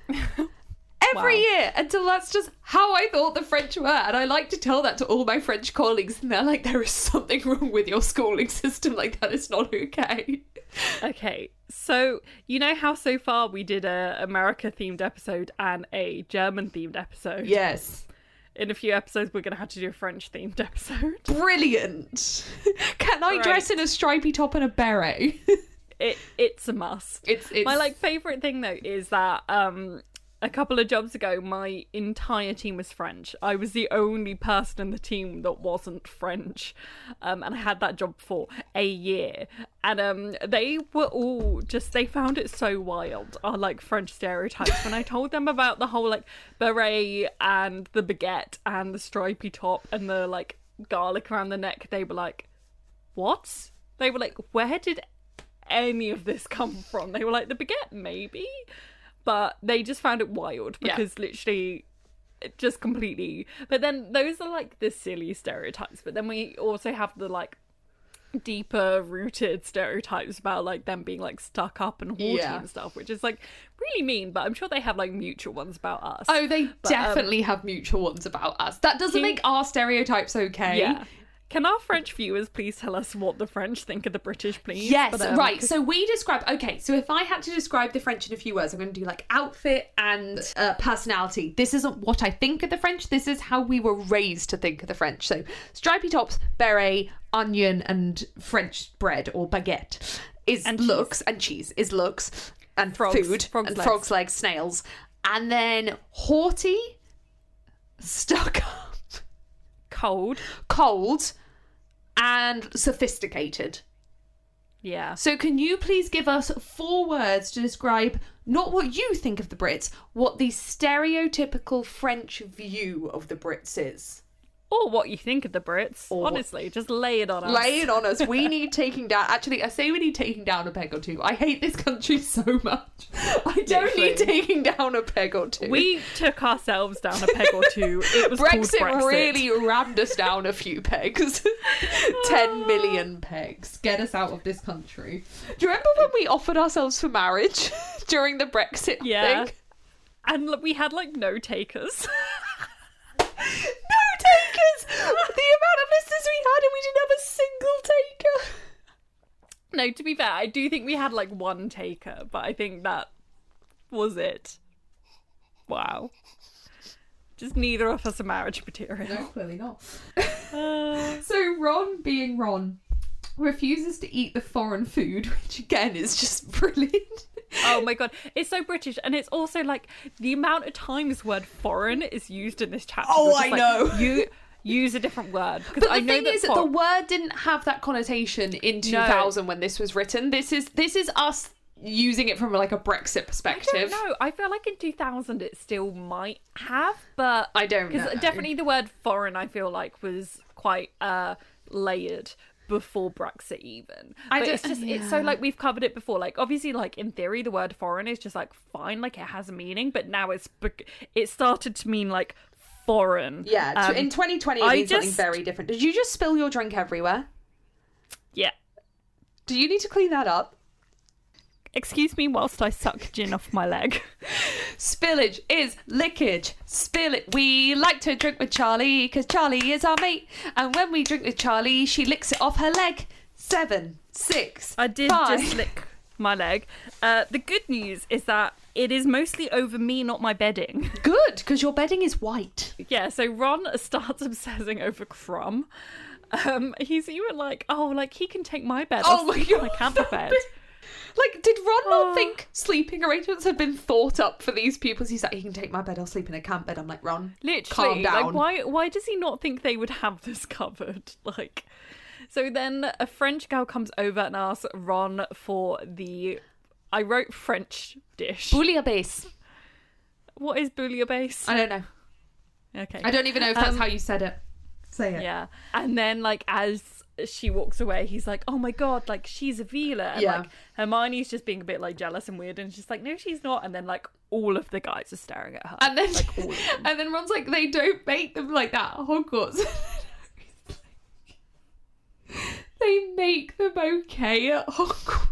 Every Wow. year, until that's just how I thought the French were. And I like to tell that to all my French colleagues, and they're like, there is something wrong with your schooling system, like that is not okay. Okay, so you know how so far we did a America themed episode and a German themed episode? Yes. In a few episodes, we're going to have to do a French themed episode. Brilliant. Can I Right. dress in a stripy top and a beret? It It's a must. It's, it's My like favourite thing though is that um a couple of jobs ago my entire team was French. I was the only person in the team that wasn't French, um and I had that job for a year, and um they were all just, they found it so wild, our like French stereotypes. When I told them about the whole like beret and the baguette and the stripy top and the like garlic around the neck, they were like, what? They were like, where did any of this come from? They were like, the baguette maybe, but they just found it wild because yeah. literally it just completely. But then those are like the silly stereotypes, but then we also have the like deeper rooted stereotypes about like them being like stuck up and haughty Yeah. and stuff, which is like really mean, but I'm sure they have like mutual ones about us. Oh, they But, definitely um, have mutual ones about us. That doesn't Can- make our stereotypes okay. yeah. Can our French viewers please tell us what the French think of the British, please? Yes, But, um, right. So we describe, okay, so if I had to describe the French in a few words, I'm going to do like outfit and uh, personality. This isn't what I think of the French. This is how we were raised to think of the French. So stripy tops, beret, onion, and French bread or baguette is And looks, and cheese is looks, and Frogs. food, Frogs' and legs. frogs' legs, snails. And then haughty, stuck up, cold. cold, and sophisticated. Yeah. So can you please give us four words to describe not what you think of the Brits, what the stereotypical French view of the Brits is? Or what you think of the Brits. Or- Honestly, just lay it on us. Lay it on us. We need taking down... Actually, I say we need taking down a peg or two. I hate this country so much. I don't Literally. need taking down a peg or two. We took ourselves down a peg or two. It was Brexit, called Brexit. really rammed us down a few pegs. Ten million pegs. Get us out of this country. Do you remember when we offered ourselves for marriage during the Brexit Yeah. thing? And look, we had like no takers. No takers! The amount of listeners we had and we didn't have a single taker. No, to be fair, I do think we had like one taker, but I think that was it. Wow. Just neither of us are marriage material. No, clearly not. Uh, So Ron, being Ron, refuses to eat the foreign food, which again is just brilliant. oh my god, it's so British, and it's also like the amount of times the word foreign is used in this chapter. Oh, was just I like, know. You use a different word because But the I know thing that is, for- the word didn't have that connotation in two thousand when this was written. This is this is us using it from like a Brexit I perspective. don't know. I feel like in two thousand it still might have, but I don't know. because definitely the word foreign I feel like was quite uh layered before Brexit even. I But don't- it's just it's so yeah. like we've covered it before. Like obviously like in theory the word foreign is just like fine, like it has a meaning, but now it's bec- it started to mean like foreign. Yeah, Um, in twenty twenty it I means something just- very different. Did you just spill your drink everywhere? Yeah. Do you need to clean that up? Excuse me whilst I suck gin off my leg. Spillage is lickage. Spill it. We like to drink with Charlie because Charlie is our mate. And when we drink with Charlie, she licks it off her leg. Seven, six, I did five. just lick my leg. Uh, the good news is that it is mostly over me, not my bedding. Good, because your bedding is white. Yeah, so Ron starts obsessing over Crumb. Um, he's even like, oh, like, he can take my bed. Oh I'll my sleep God, on my camper bed. Like, did Ron Oh. not think sleeping arrangements had been thought up for these people? He's like, he can take my bed, I'll sleep in a camp bed. I'm like, Ron, Literally, calm down. like, why, why does he not think they would have this covered? Like, so then a French girl comes over and asks Ron for the, I wrote French dish. Bouillabaisse. What is bouillabaisse? I don't know. Okay. I don't even know if that's Um, how you said it. Say it. Yeah. And then, like, as she walks away, he's like, oh my God, like, she's a Vila. And, Yeah. like, Hermione's just being a bit, like, jealous and weird. And she's like, no, she's not. And then, like, all of the guys are staring at her. And then, like, all of them. and then Ron's like, they don't make them like that at Hogwarts. They make them okay at Hogwarts.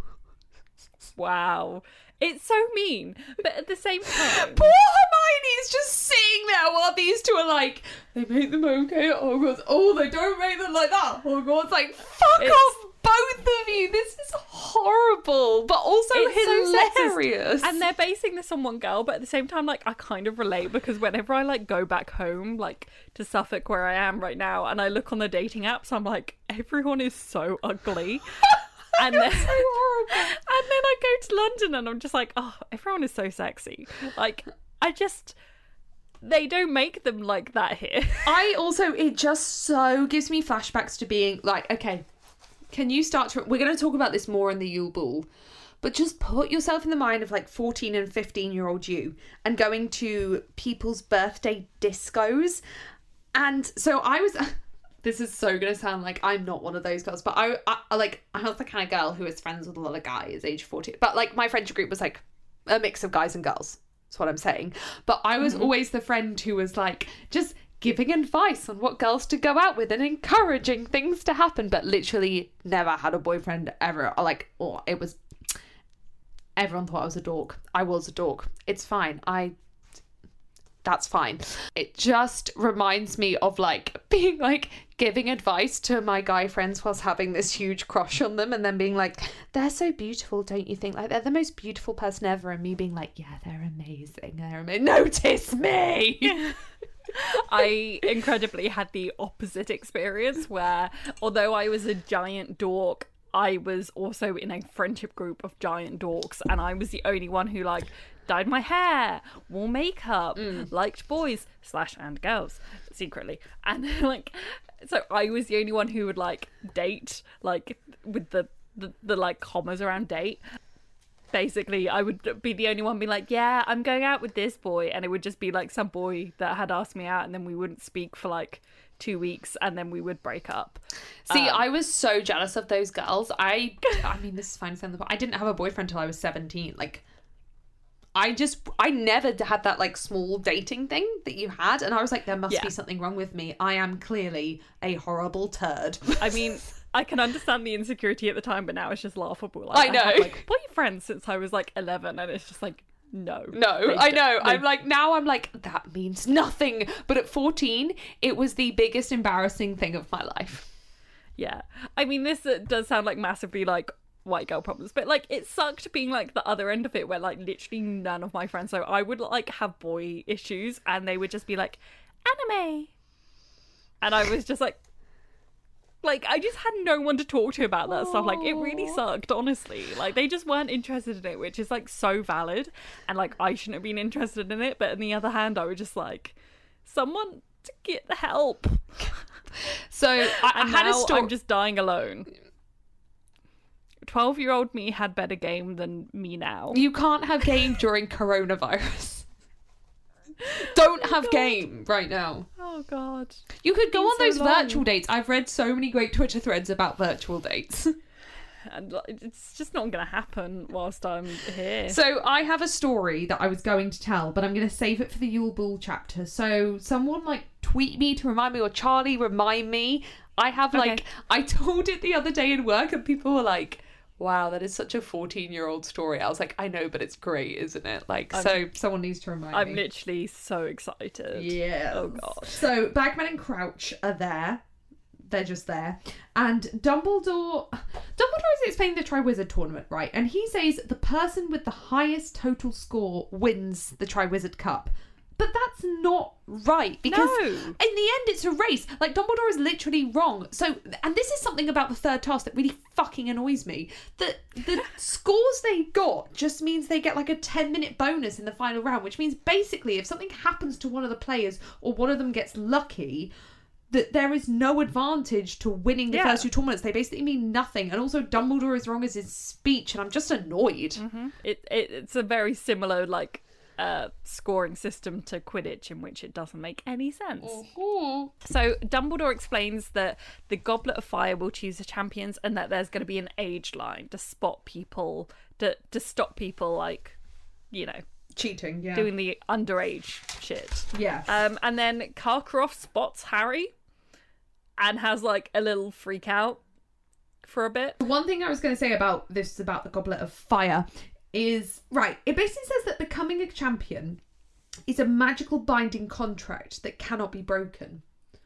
Wow. It's so mean. But at the same time... Poor Hermione's just sitting there while these two are like, they make them okay at Hogwarts. Oh, they don't make them like that at Hogwarts. Like, fuck It's- off, both of you. This is horrible, but also It's so sexist. hilarious. And they're basing this on one girl, but at the same time, like, I kind of relate because whenever I, like, go back home, like, to Suffolk where I am right now, and I look on the dating apps, I'm like, everyone is so ugly. And then, so horrible. and then I go to London and I'm just like, oh, everyone is so sexy. Like, I just, they don't make them like that here. I also, it just so gives me flashbacks to being like, okay, can you start to, we're going to talk about this more in the Yule Ball, but just put yourself in the mind of like fourteen and fifteen year old you and going to people's birthday discos. And so I was, this is so going to sound like I'm not one of those girls, but I, I, I like, I was the kind of girl who is friends with a lot of guys age fourteen, but like my friendship group was like a mix of guys and girls. That's what I'm saying. But I was mm-hmm. always the friend who was like, just giving advice on what girls to go out with and encouraging things to happen, but literally never had a boyfriend ever. Or like, oh, it was, everyone thought I was a dork. I was a dork. It's fine. I, that's fine. It just reminds me of like being like giving advice to my guy friends whilst having this huge crush on them and then being like, they're so beautiful, don't you think? Like, they're the most beautiful person ever. And me being like, yeah, they're amazing. They're amazing. Notice me! I incredibly had the opposite experience where, although I was a giant dork, I was also in a friendship group of giant dorks, and I was the only one who like dyed my hair, wore makeup, mm. liked boys slash and girls secretly, and like so I was the only one who would like date, like with the the, the like commas around date. Basically, I would be the only one being like, yeah, I'm going out with this boy. And it would just be like some boy that had asked me out and then we wouldn't speak for like two weeks and then we would break up. See, um, I was so jealous of those girls. I I mean, this is fine to say on the pod. I didn't have a boyfriend until I was seventeen. Like, I just, I never had that like small dating thing that you had. And I was like, there must yeah. be something wrong with me. I am clearly a horrible turd. I mean... I can understand the insecurity at the time, but now it's just laughable. Like, I know. I had, like, boyfriends since I was like eleven, and it's just like, no. No, I know. They... I'm like, now I'm like, that means nothing. But at fourteen, it was the biggest embarrassing thing of my life. Yeah. I mean, this uh, does sound like massively like white girl problems, but like it sucked being like the other end of it where like literally none of my friends, so I would like have boy issues and they would just be like, anime. And I was just like, Like, I just had no one to talk to about that Aww. stuff. Like, it really sucked, honestly. Like, they just weren't interested in it, which is, like, so valid. And, like, I shouldn't have been interested in it. But on the other hand, I was just like, someone to get the help. So, I, I had now a story. I'm just dying alone. twelve-year-old me had better game than me now. You can't have game during coronavirus. Don't oh, have God. game right now. Oh, God. You could go on so those long. virtual dates. I've read so many great Twitter threads about virtual dates. And it's just not going to happen whilst I'm here. So I have a story that I was going to tell, but I'm going to save it for the Yule Ball chapter. So someone like tweet me to remind me, or Charlie remind me. I have like, okay. I told it the other day in work and people were like, wow, that is such a fourteen-year-old story. I was like, I know, but it's great, isn't it? Like, I'm, so someone needs to remind I'm me. literally so excited. Yeah. Oh, God. So Bagman and Crouch are there. They're just there. And Dumbledore... Dumbledore is explaining the Triwizard Tournament, right? And he says the person with the highest total score wins the Triwizard Cup. But that's not right, because No. in the end it's a race. Like, Dumbledore is literally wrong. So, and this is something about the third task that really fucking annoys me. That the scores they got just means they get like a ten minute bonus in the final round, which means basically if something happens to one of the players or one of them gets lucky, that there is no advantage to winning the Yeah. first two tournaments. They basically mean nothing. And also Dumbledore is wrong as his speech, and I'm just annoyed. Mm-hmm. It, it It's a very similar, like, uh, scoring system to Quidditch in which it doesn't make any sense. Mm-hmm. So Dumbledore explains that the Goblet of Fire will choose the champions and that there's going to be an age line to spot people, to, to stop people, like, you know, Cheating, yeah. doing the underage shit. Yeah. Um, and then Karkaroff spots Harry and has, like, a little freak out for a bit. One thing I was going to say about this, about the Goblet of Fire, is, right, it basically says that becoming a champion is a magical binding contract that cannot be broken.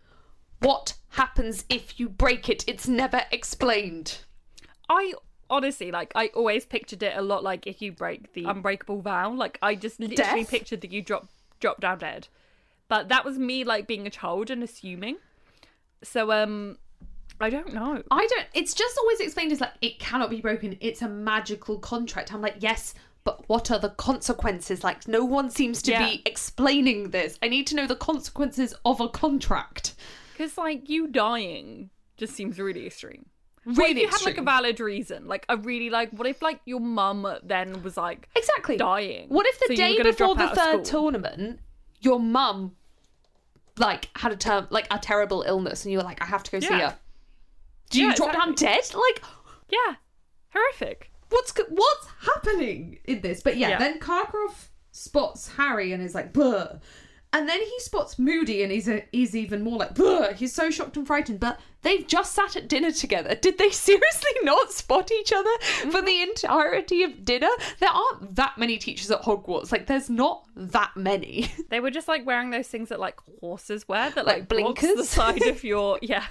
What happens if you break it? It's never explained. I honestly, like, I always pictured it a lot like if you break the unbreakable vow. Like, I just literally Death? pictured that you drop drop down dead. But that was me, like, being a child and assuming. So, um, I don't know. I don't, it's just always explained as like, it cannot be broken. It's a magical contract. I'm like, yes, but what are the consequences? Like, no one seems to Yeah. be explaining this. I need to know the consequences of a contract. Because, like, you dying just seems really extreme. Really What if you extreme. had, like, a valid reason? Like, a really, like, what if, like, your mum then was, like, Exactly. dying? What if the So you were day gonna before drop the out of third school? tournament, your mum, like, had a term, like, a terrible illness, and you were like, I have to go see Yeah. her. Do you Yeah, drop down dead? Like, Yeah. Horrific. what's go- what's happening in this? But yeah, Yeah. then Karkaroff spots Harry and is like, "Buh," and then he spots Moody and he's a, he's even more like, "Buh." He's so shocked and frightened. But they've just sat at dinner together. Did they seriously not spot each other for the entirety of dinner? There aren't that many teachers at Hogwarts. Like, there's not that many. They were just, like, wearing those things that, like, horses wear that, Like like, blocks the blinkers? side of your... Yeah.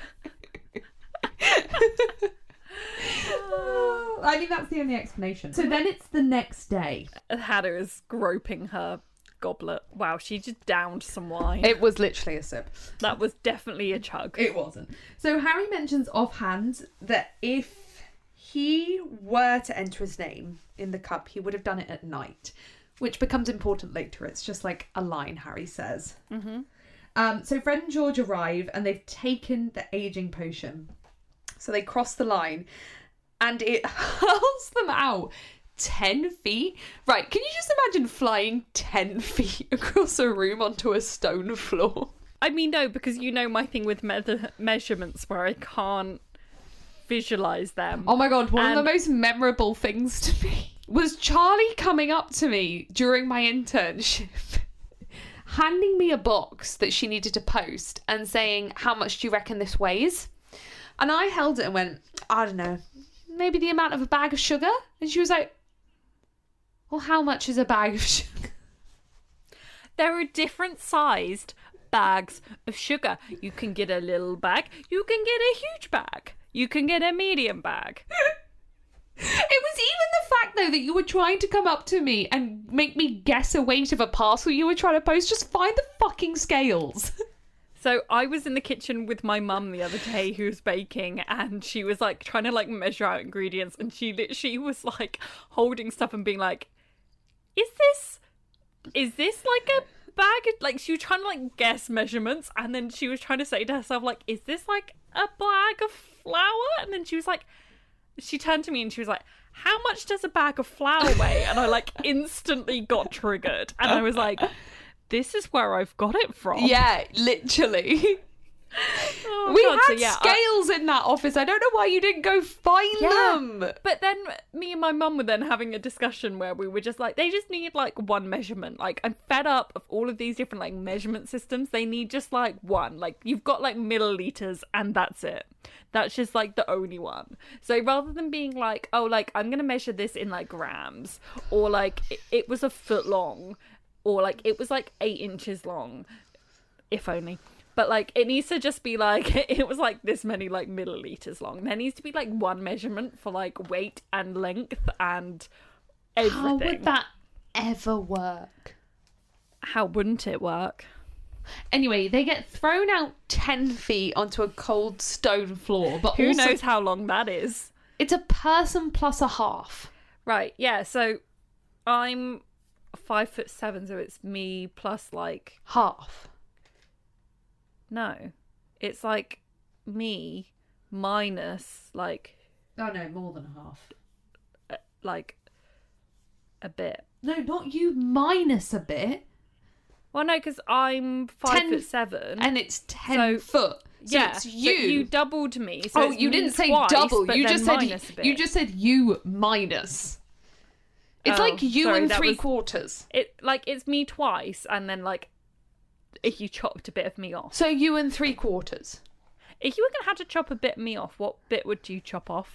I mean, that's the only explanation. So then it's the next day. Hannah is groping her goblet. Wow, she just downed some wine. It was literally a sip. That was definitely a chug. It wasn't. So Harry mentions offhand that if he were to enter his name in the cup, he would have done it at night, which becomes important later. It's just like a line Harry says. Mm-hmm. Um, so Fred and George arrive and they've taken the aging potion. So they cross the line and it hurls them out ten feet. Right, can you just imagine flying ten feet across a room onto a stone floor? I mean, no, because you know my thing with me- measurements where I can't visualise them. Oh my god, one And- of the most memorable things to me was Charlie coming up to me during my internship, handing me a box that she needed to post and saying, how much do you reckon this weighs? And I held it and went, I don't know, maybe the amount of a bag of sugar? And she was like, well, how much is a bag of sugar? There are different sized bags of sugar. You can get a little bag. You can get a huge bag. You can get a medium bag. It was even the fact, though, that you were trying to come up to me and make me guess a weight of a parcel you were trying to post. Just find the fucking scales. So I was in the kitchen with my mum the other day who was baking, and she was like trying to like measure out ingredients, and she literally was like holding stuff and being like, is this is this like a bag of, like, she was trying to like guess measurements, and then she was trying to say to herself like, is this like a bag of flour? And then she was like, she turned to me and she was like, how much does a bag of flour weigh? And I like instantly got triggered, and I was like, this is where I've got it from. Yeah, literally. Oh, we God, had so yeah, I- scales in that office. I don't know why you didn't go find Yeah. them. But then me and my mum were then having a discussion where we were just like, they just need like one measurement. Like, I'm fed up of all of these different like measurement systems. They need just like one. Like, you've got like milliliters and that's it. That's just like the only one. So rather than being like, oh, like I'm going to measure this in like grams, or like it, it was a foot long, or like it was like eight inches long, if only. But like it needs to just be like it was like this many like milliliters long. There needs to be like one measurement for like weight and length and everything. How would that ever work? How wouldn't it work? Anyway, they get thrown out ten feet onto a cold stone floor, but Who also knows how long that is? it's a person plus a half. Right, yeah, so I'm five foot seven, so it's me plus like Half. no. It's like me minus like Oh no, more than half. uh, like a bit. No, not you minus a bit. Well, no, because I'm five Ten- foot seven, And it's ten So- foot. So yeah, it's but you. you doubled me. So oh, it's you me didn't say twice, double. but You then just said minus a bit. you just said you minus. It's Oh, like you sorry, and that three was- quarters. It like it's me twice, and then like if you chopped a bit of me off. So you and three quarters. If you were gonna have to chop a bit of me off, what bit would you chop off?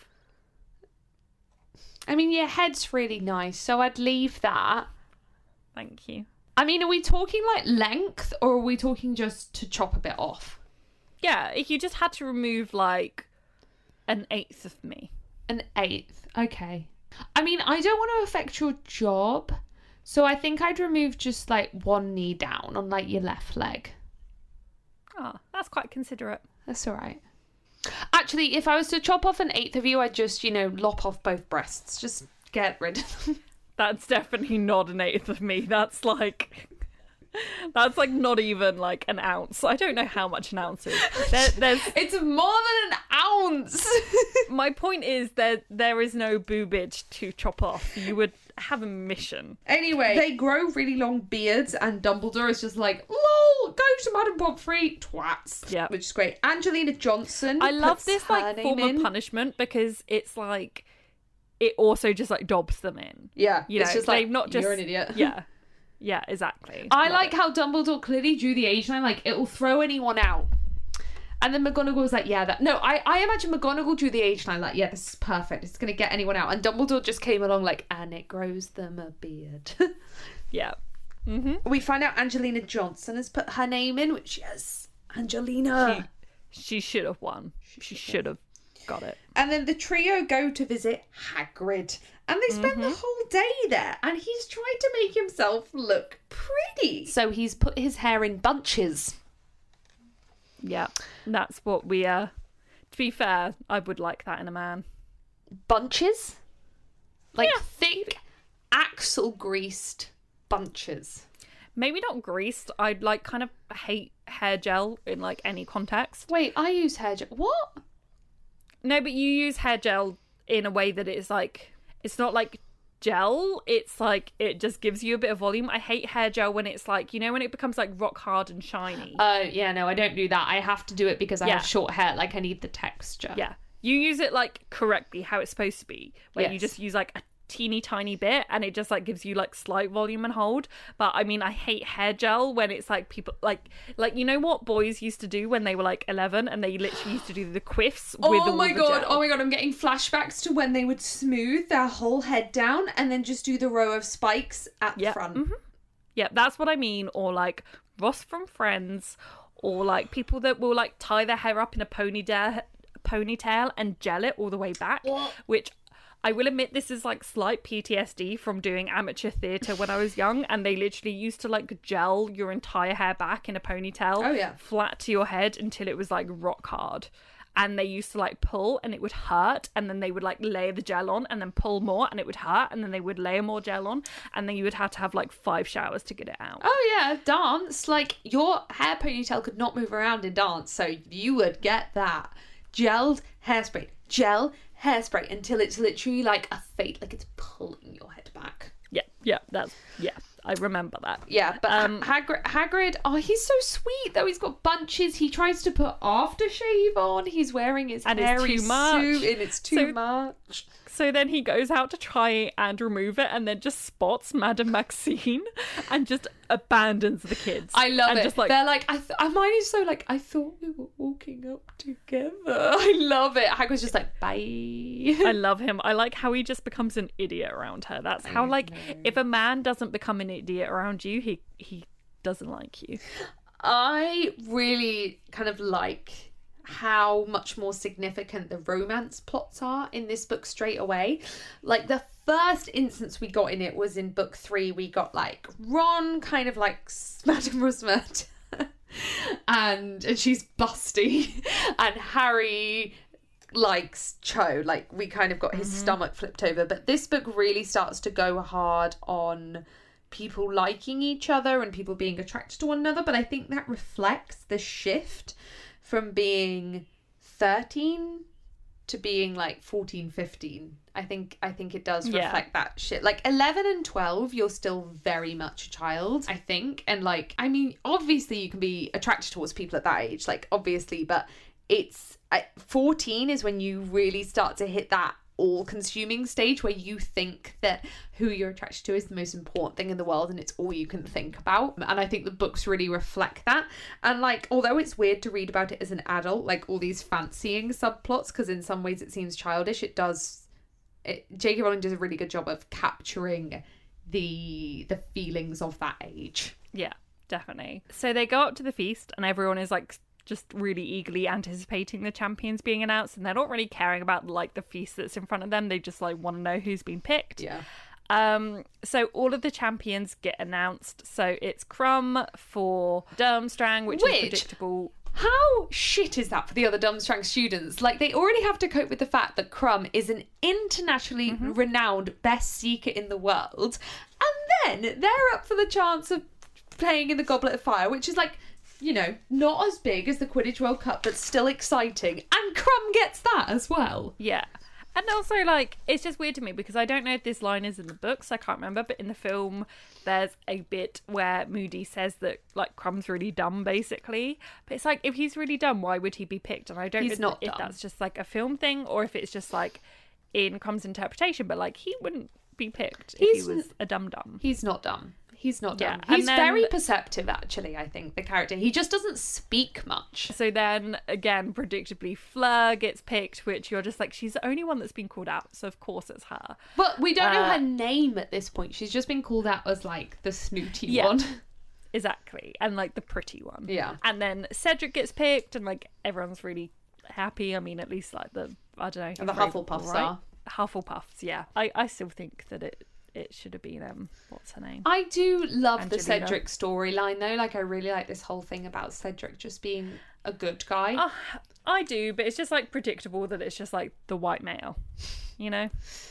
I mean, your head's really nice, so I'd leave that. Thank you. I mean, are we talking like length, or are we talking just to chop a bit off? Yeah, if you just had to remove like an eighth of me. An eighth. Okay. I mean, I don't want to affect your job, so I think I'd remove just like one knee down on like your left leg. Ah, that's quite considerate. That's all right. Actually, if I was to chop off an eighth of you, I'd just, you know, lop off both breasts. Just get rid of them. That's definitely not an eighth of me. That's like that's like not even like an ounce. I don't know how much an ounce is. There, there's It's more than an ounce. my point is there there is no boobage to chop off. You would have a mission. Anyway, they grow really long beards, and Dumbledore is just like, lol, go to Madame Pomfrey, twats. Yeah. Which is great. Angelina Johnson. I love puts this her like name form in. of punishment because it's like it also just like dobs them in. Yeah. You it's know, just like, they've not just you're an idiot. Yeah. Yeah, exactly. I Love like it. how Dumbledore clearly drew the age line, like, it'll throw anyone out. And then McGonagall's like, yeah, that... No, I, I imagine McGonagall drew the age line, like, yeah, this is perfect. It's going to get anyone out. And Dumbledore just came along like, and it grows them a beard. Yeah. Mm-hmm. We find out Angelina Johnson has put her name in, which, yes, Angelina. She, she should have won. She should have got it. And then the trio go to visit Hagrid. And they spend the whole day there. And he's trying to make himself look pretty. So he's put his hair in bunches. Yeah. That's what we uh to be fair, I would like that in a man. Bunches? Like Yeah. thick, axle greased bunches. Maybe not greased. I'd like kind of hate hair gel in like any context. Wait, I use hair gel. What? No, but you use hair gel in a way that it's like it's not like gel, it's like it just gives you a bit of volume. I hate hair gel when it's like, you know, when it becomes like rock hard and shiny. Oh, uh, yeah, no, I don't do that. I have to do it because I Yeah. have short hair. Like, I need the texture. Yeah. You use it like correctly how it's supposed to be, where you Yes. just use like a teeny tiny bit and it just like gives you like slight volume and hold. But I mean, I hate hair gel when it's like people like like you know what boys used to do when they were like eleven and they literally used to do the quiffs with Oh all my the god, gel. oh my god, I'm getting flashbacks to when they would smooth their whole head down and then just do the row of spikes at Yeah. the front. Mhm. Yeah, that's what I mean. Or like Ross from Friends, or like people that will like tie their hair up in a ponytail ponytail and gel it all the way back, What? which I will admit this is like slight P T S D from doing amateur theatre when I was young, and they literally used to like gel your entire hair back in a ponytail Oh, yeah. flat to your head until it was like rock hard. And they used to like pull and it would hurt, and then they would like layer the gel on and then pull more and it would hurt, and then they would layer more gel on, and then you would have to have like five showers to get it out. Oh yeah, dance. Like, your hair ponytail could not move around in dance, so you would get that. Gelled hairspray. Gel hairspray until it's literally like a fade, like it's pulling your head back. Yeah, Yeah, that's yeah. I remember that. Yeah, but Um, Hagrid, Hagrid, oh, he's so sweet though. He's got bunches. He tries to put aftershave on. He's wearing his And it's hairy too much. suit, and it's too So- much. So then he goes out to try and remove it, and then just spots Madame Maxine and just abandons the kids. I love and it. Just like, They're like, I th- uh, mine is so like, I thought we were walking up together. I love it. Hagrid's just like, bye. I love him. I like how he just becomes an idiot around her. That's how, like, if a man doesn't become an idiot around you, he he doesn't like you. I really kind of like how much more significant the romance plots are in this book straight away. Like the first instance we got in it was in book three. We got like Ron kind of like Madame Rosmerta and and she's busty, and Harry likes Cho. Like we kind of got his mm-hmm. stomach flipped over. But this book really starts to go hard on people liking each other and people being attracted to one another. But I think that reflects the shift from being thirteen to being like fourteen, fifteen. I think I think it does reflect yeah. that shit. Like eleven and twelve, you're still very much a child, I think. And like, I mean, obviously you can be attracted towards people at that age, like obviously, but it's at fourteen is when you really start to hit that all-consuming stage where you think that who you're attracted to is the most important thing in the world and it's all you can think about. And I think the books really reflect that. And like, although it's weird to read about it as an adult, like all these fancying subplots, because in some ways it seems childish, it does it, J K Rowling does a really good job of capturing the the feelings of that age. Yeah, definitely. So they go up to the feast and everyone is like just really eagerly anticipating the champions being announced, and they're not really caring about like the feast that's in front of them. They just like want to know who's been picked. Yeah. Um so all of the champions get announced. So it's Krum for Durmstrang, which, which is predictable. How shit is that for the other Durmstrang students? Like, they already have to cope with the fact that Krum is an internationally mm-hmm. renowned best seeker in the world, and then they're up for the chance of playing in the Goblet of Fire, which is like, you know, not as big as the Quidditch World Cup, but still exciting. And Krum gets that as well. Yeah. And also, like, it's just weird to me because I don't know if this line is in the books, I can't remember, but in the film, there's a bit where Moody says that, like, Crum's really dumb, basically. But it's like, if he's really dumb, why would he be picked? And I don't he's know not if dumb. That's just, like, a film thing or if it's just, like, in Crum's interpretation. But, like, he wouldn't be picked if he's, he was a dum-dum. He's not dumb. He's not dumb. Yeah, He's then, very perceptive, actually, I think, the character. He just doesn't speak much. So then, again, predictably, Fleur gets picked, which you're just like, she's the only one that's been called out, so of course it's her. But we don't uh, know her name at this point. She's just been called out as, like, the snooty yeah, one. Exactly. And, like, the pretty one. Yeah. And then Cedric gets picked, and, like, everyone's really happy. I mean, at least, like, the, I don't know. And the Hufflepuffs right? are. Hufflepuffs, yeah. I, I still think that it... it should have been um what's her name I do love Angelina. the Cedric storyline though. Like, I really like this whole thing about Cedric just being a good guy. uh, I do, but it's just like predictable that it's just like the white male, you know.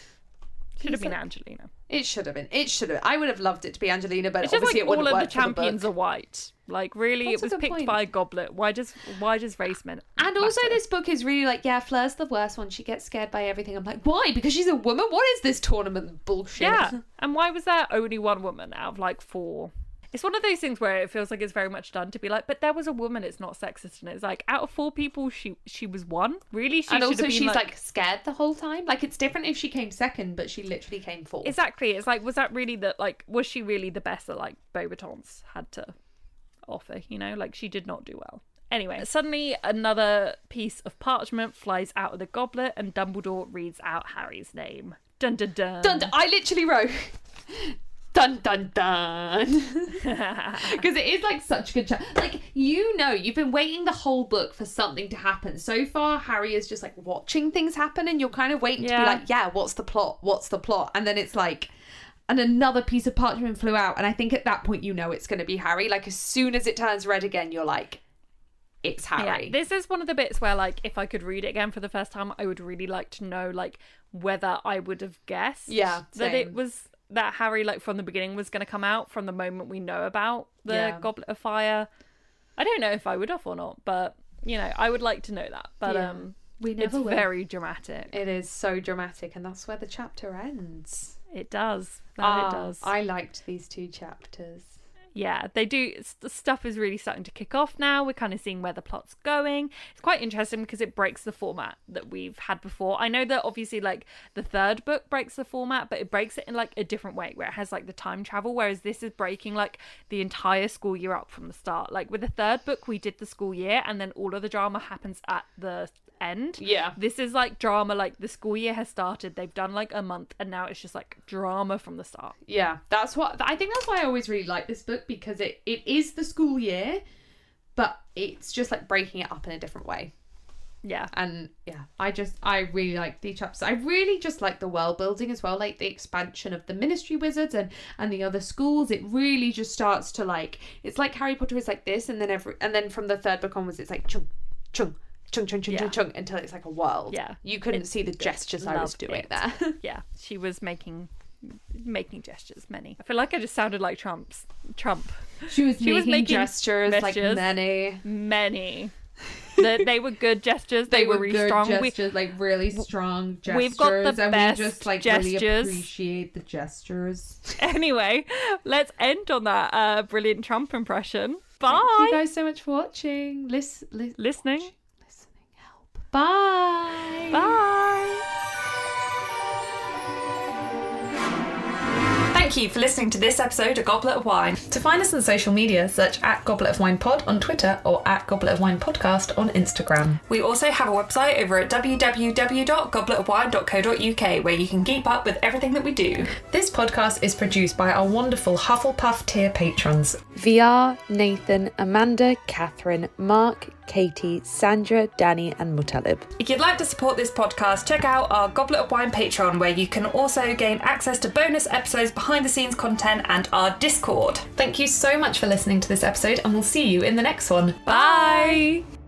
Should have been a... Angelina. It should have been. It should have. I would have loved it to be Angelina, but it's just obviously like it wouldn't all of work the champions for the are white. Like, really, That's it was picked point. by a goblet. Why does why does race men And matter? also, this book is really like, yeah, Fleur's the worst one. She gets scared by everything. I'm like, why? Because she's a woman? What is this tournament bullshit? Yeah. And why was there only one woman out of like four? It's one of those things where it feels like it's very much done to be like, but there was a woman, it's not sexist. And it's like, out of four people, she she was one. Really? She and should also, have been she's like... like scared the whole time. Like, it's different if she came second, but she literally came fourth. Exactly. It's like, was that really the, like, was she really the best that, like, Beauxbatons had to offer, you know? Like, she did not do well. Anyway, suddenly another piece of parchment flies out of the goblet and Dumbledore reads out Harry's name. Dun dun dun. Dun, dun. I literally wrote... Dun dun dun. Because it is like such a good chat. Like, you know, you've been waiting the whole book for something to happen. So far, Harry is just like watching things happen, and you're kind of waiting yeah. to be like, yeah, what's the plot? What's the plot? And then it's like, and another piece of parchment flew out. And I think at that point, you know it's going to be Harry. Like, as soon as it turns red again, you're like, it's Harry. Yeah, this is one of the bits where, like, if I could read it again for the first time, I would really like to know, like, whether I would have guessed yeah, that same. it was that Harry, like, from the beginning was going to come out from the moment we know about the yeah. Goblet of Fire. I don't know if I would have or not, but, you know, I would like to know that. But yeah. um, we never it's will. very dramatic. It is so dramatic, and that's where the chapter ends. It does. That Ah, it does. I liked these two chapters. Yeah, they do. The stuff is really starting to kick off now. We're kind of seeing where the plot's going. It's quite interesting because it breaks the format that we've had before. I know that obviously like the third book breaks the format, but it breaks it in like a different way where it has like the time travel, whereas this is breaking like the entire school year up from the start. Like with the third book, we did the school year and then all of the drama happens at the end. Yeah. This is like drama, like the school year has started, they've done like a month, and now it's just like drama from the start. Yeah, that's what I think. That's why I always really like this book, because it, it is the school year, but it's just like breaking it up in a different way. Yeah. And yeah, I just I really like the chapters. I really just like the world building as well, like the expansion of the Ministry Wizards and and the other schools. It really just starts to like, it's like Harry Potter is like this, and then every and then from the third book onwards it's like chung chung chung chung chung Yeah. chung chung until it's like a world. Yeah. You couldn't It's see the gestures I was loved doing it. there. Yeah, she was making making gestures, many. I feel like I just sounded like Trump's Trump. She was, She making, was making gestures, like gestures. many. Many. the, they were good gestures. They, They, were, really good strong. We- gestures, like really strong gestures. we've got the and best we just like really gestures. appreciate the gestures. Anyway, let's end on that uh, brilliant Trump impression. Bye. Thank you guys so much for watching. Lis- li- Listening. watching, listening, help. Bye. Bye. Thank you for listening to this episode of Goblet of Wine. To find us on social media, search at Goblet of Wine Pod on Twitter or at Goblet of Wine Podcast on Instagram. We also have a website over at w w w dot goblet of wine dot co dot u k where you can keep up with everything that we do. This podcast is produced by our wonderful Hufflepuff tier patrons. V R, Nathan, Amanda, Catherine, Mark, Katie, Sandra, Danny and Mutalib. If you'd like to support this podcast, check out our Goblet of Wine Patreon, where you can also gain access to bonus episodes, behind the scenes content and our Discord. Thank you so much for listening to this episode, and we'll see you in the next one. Bye.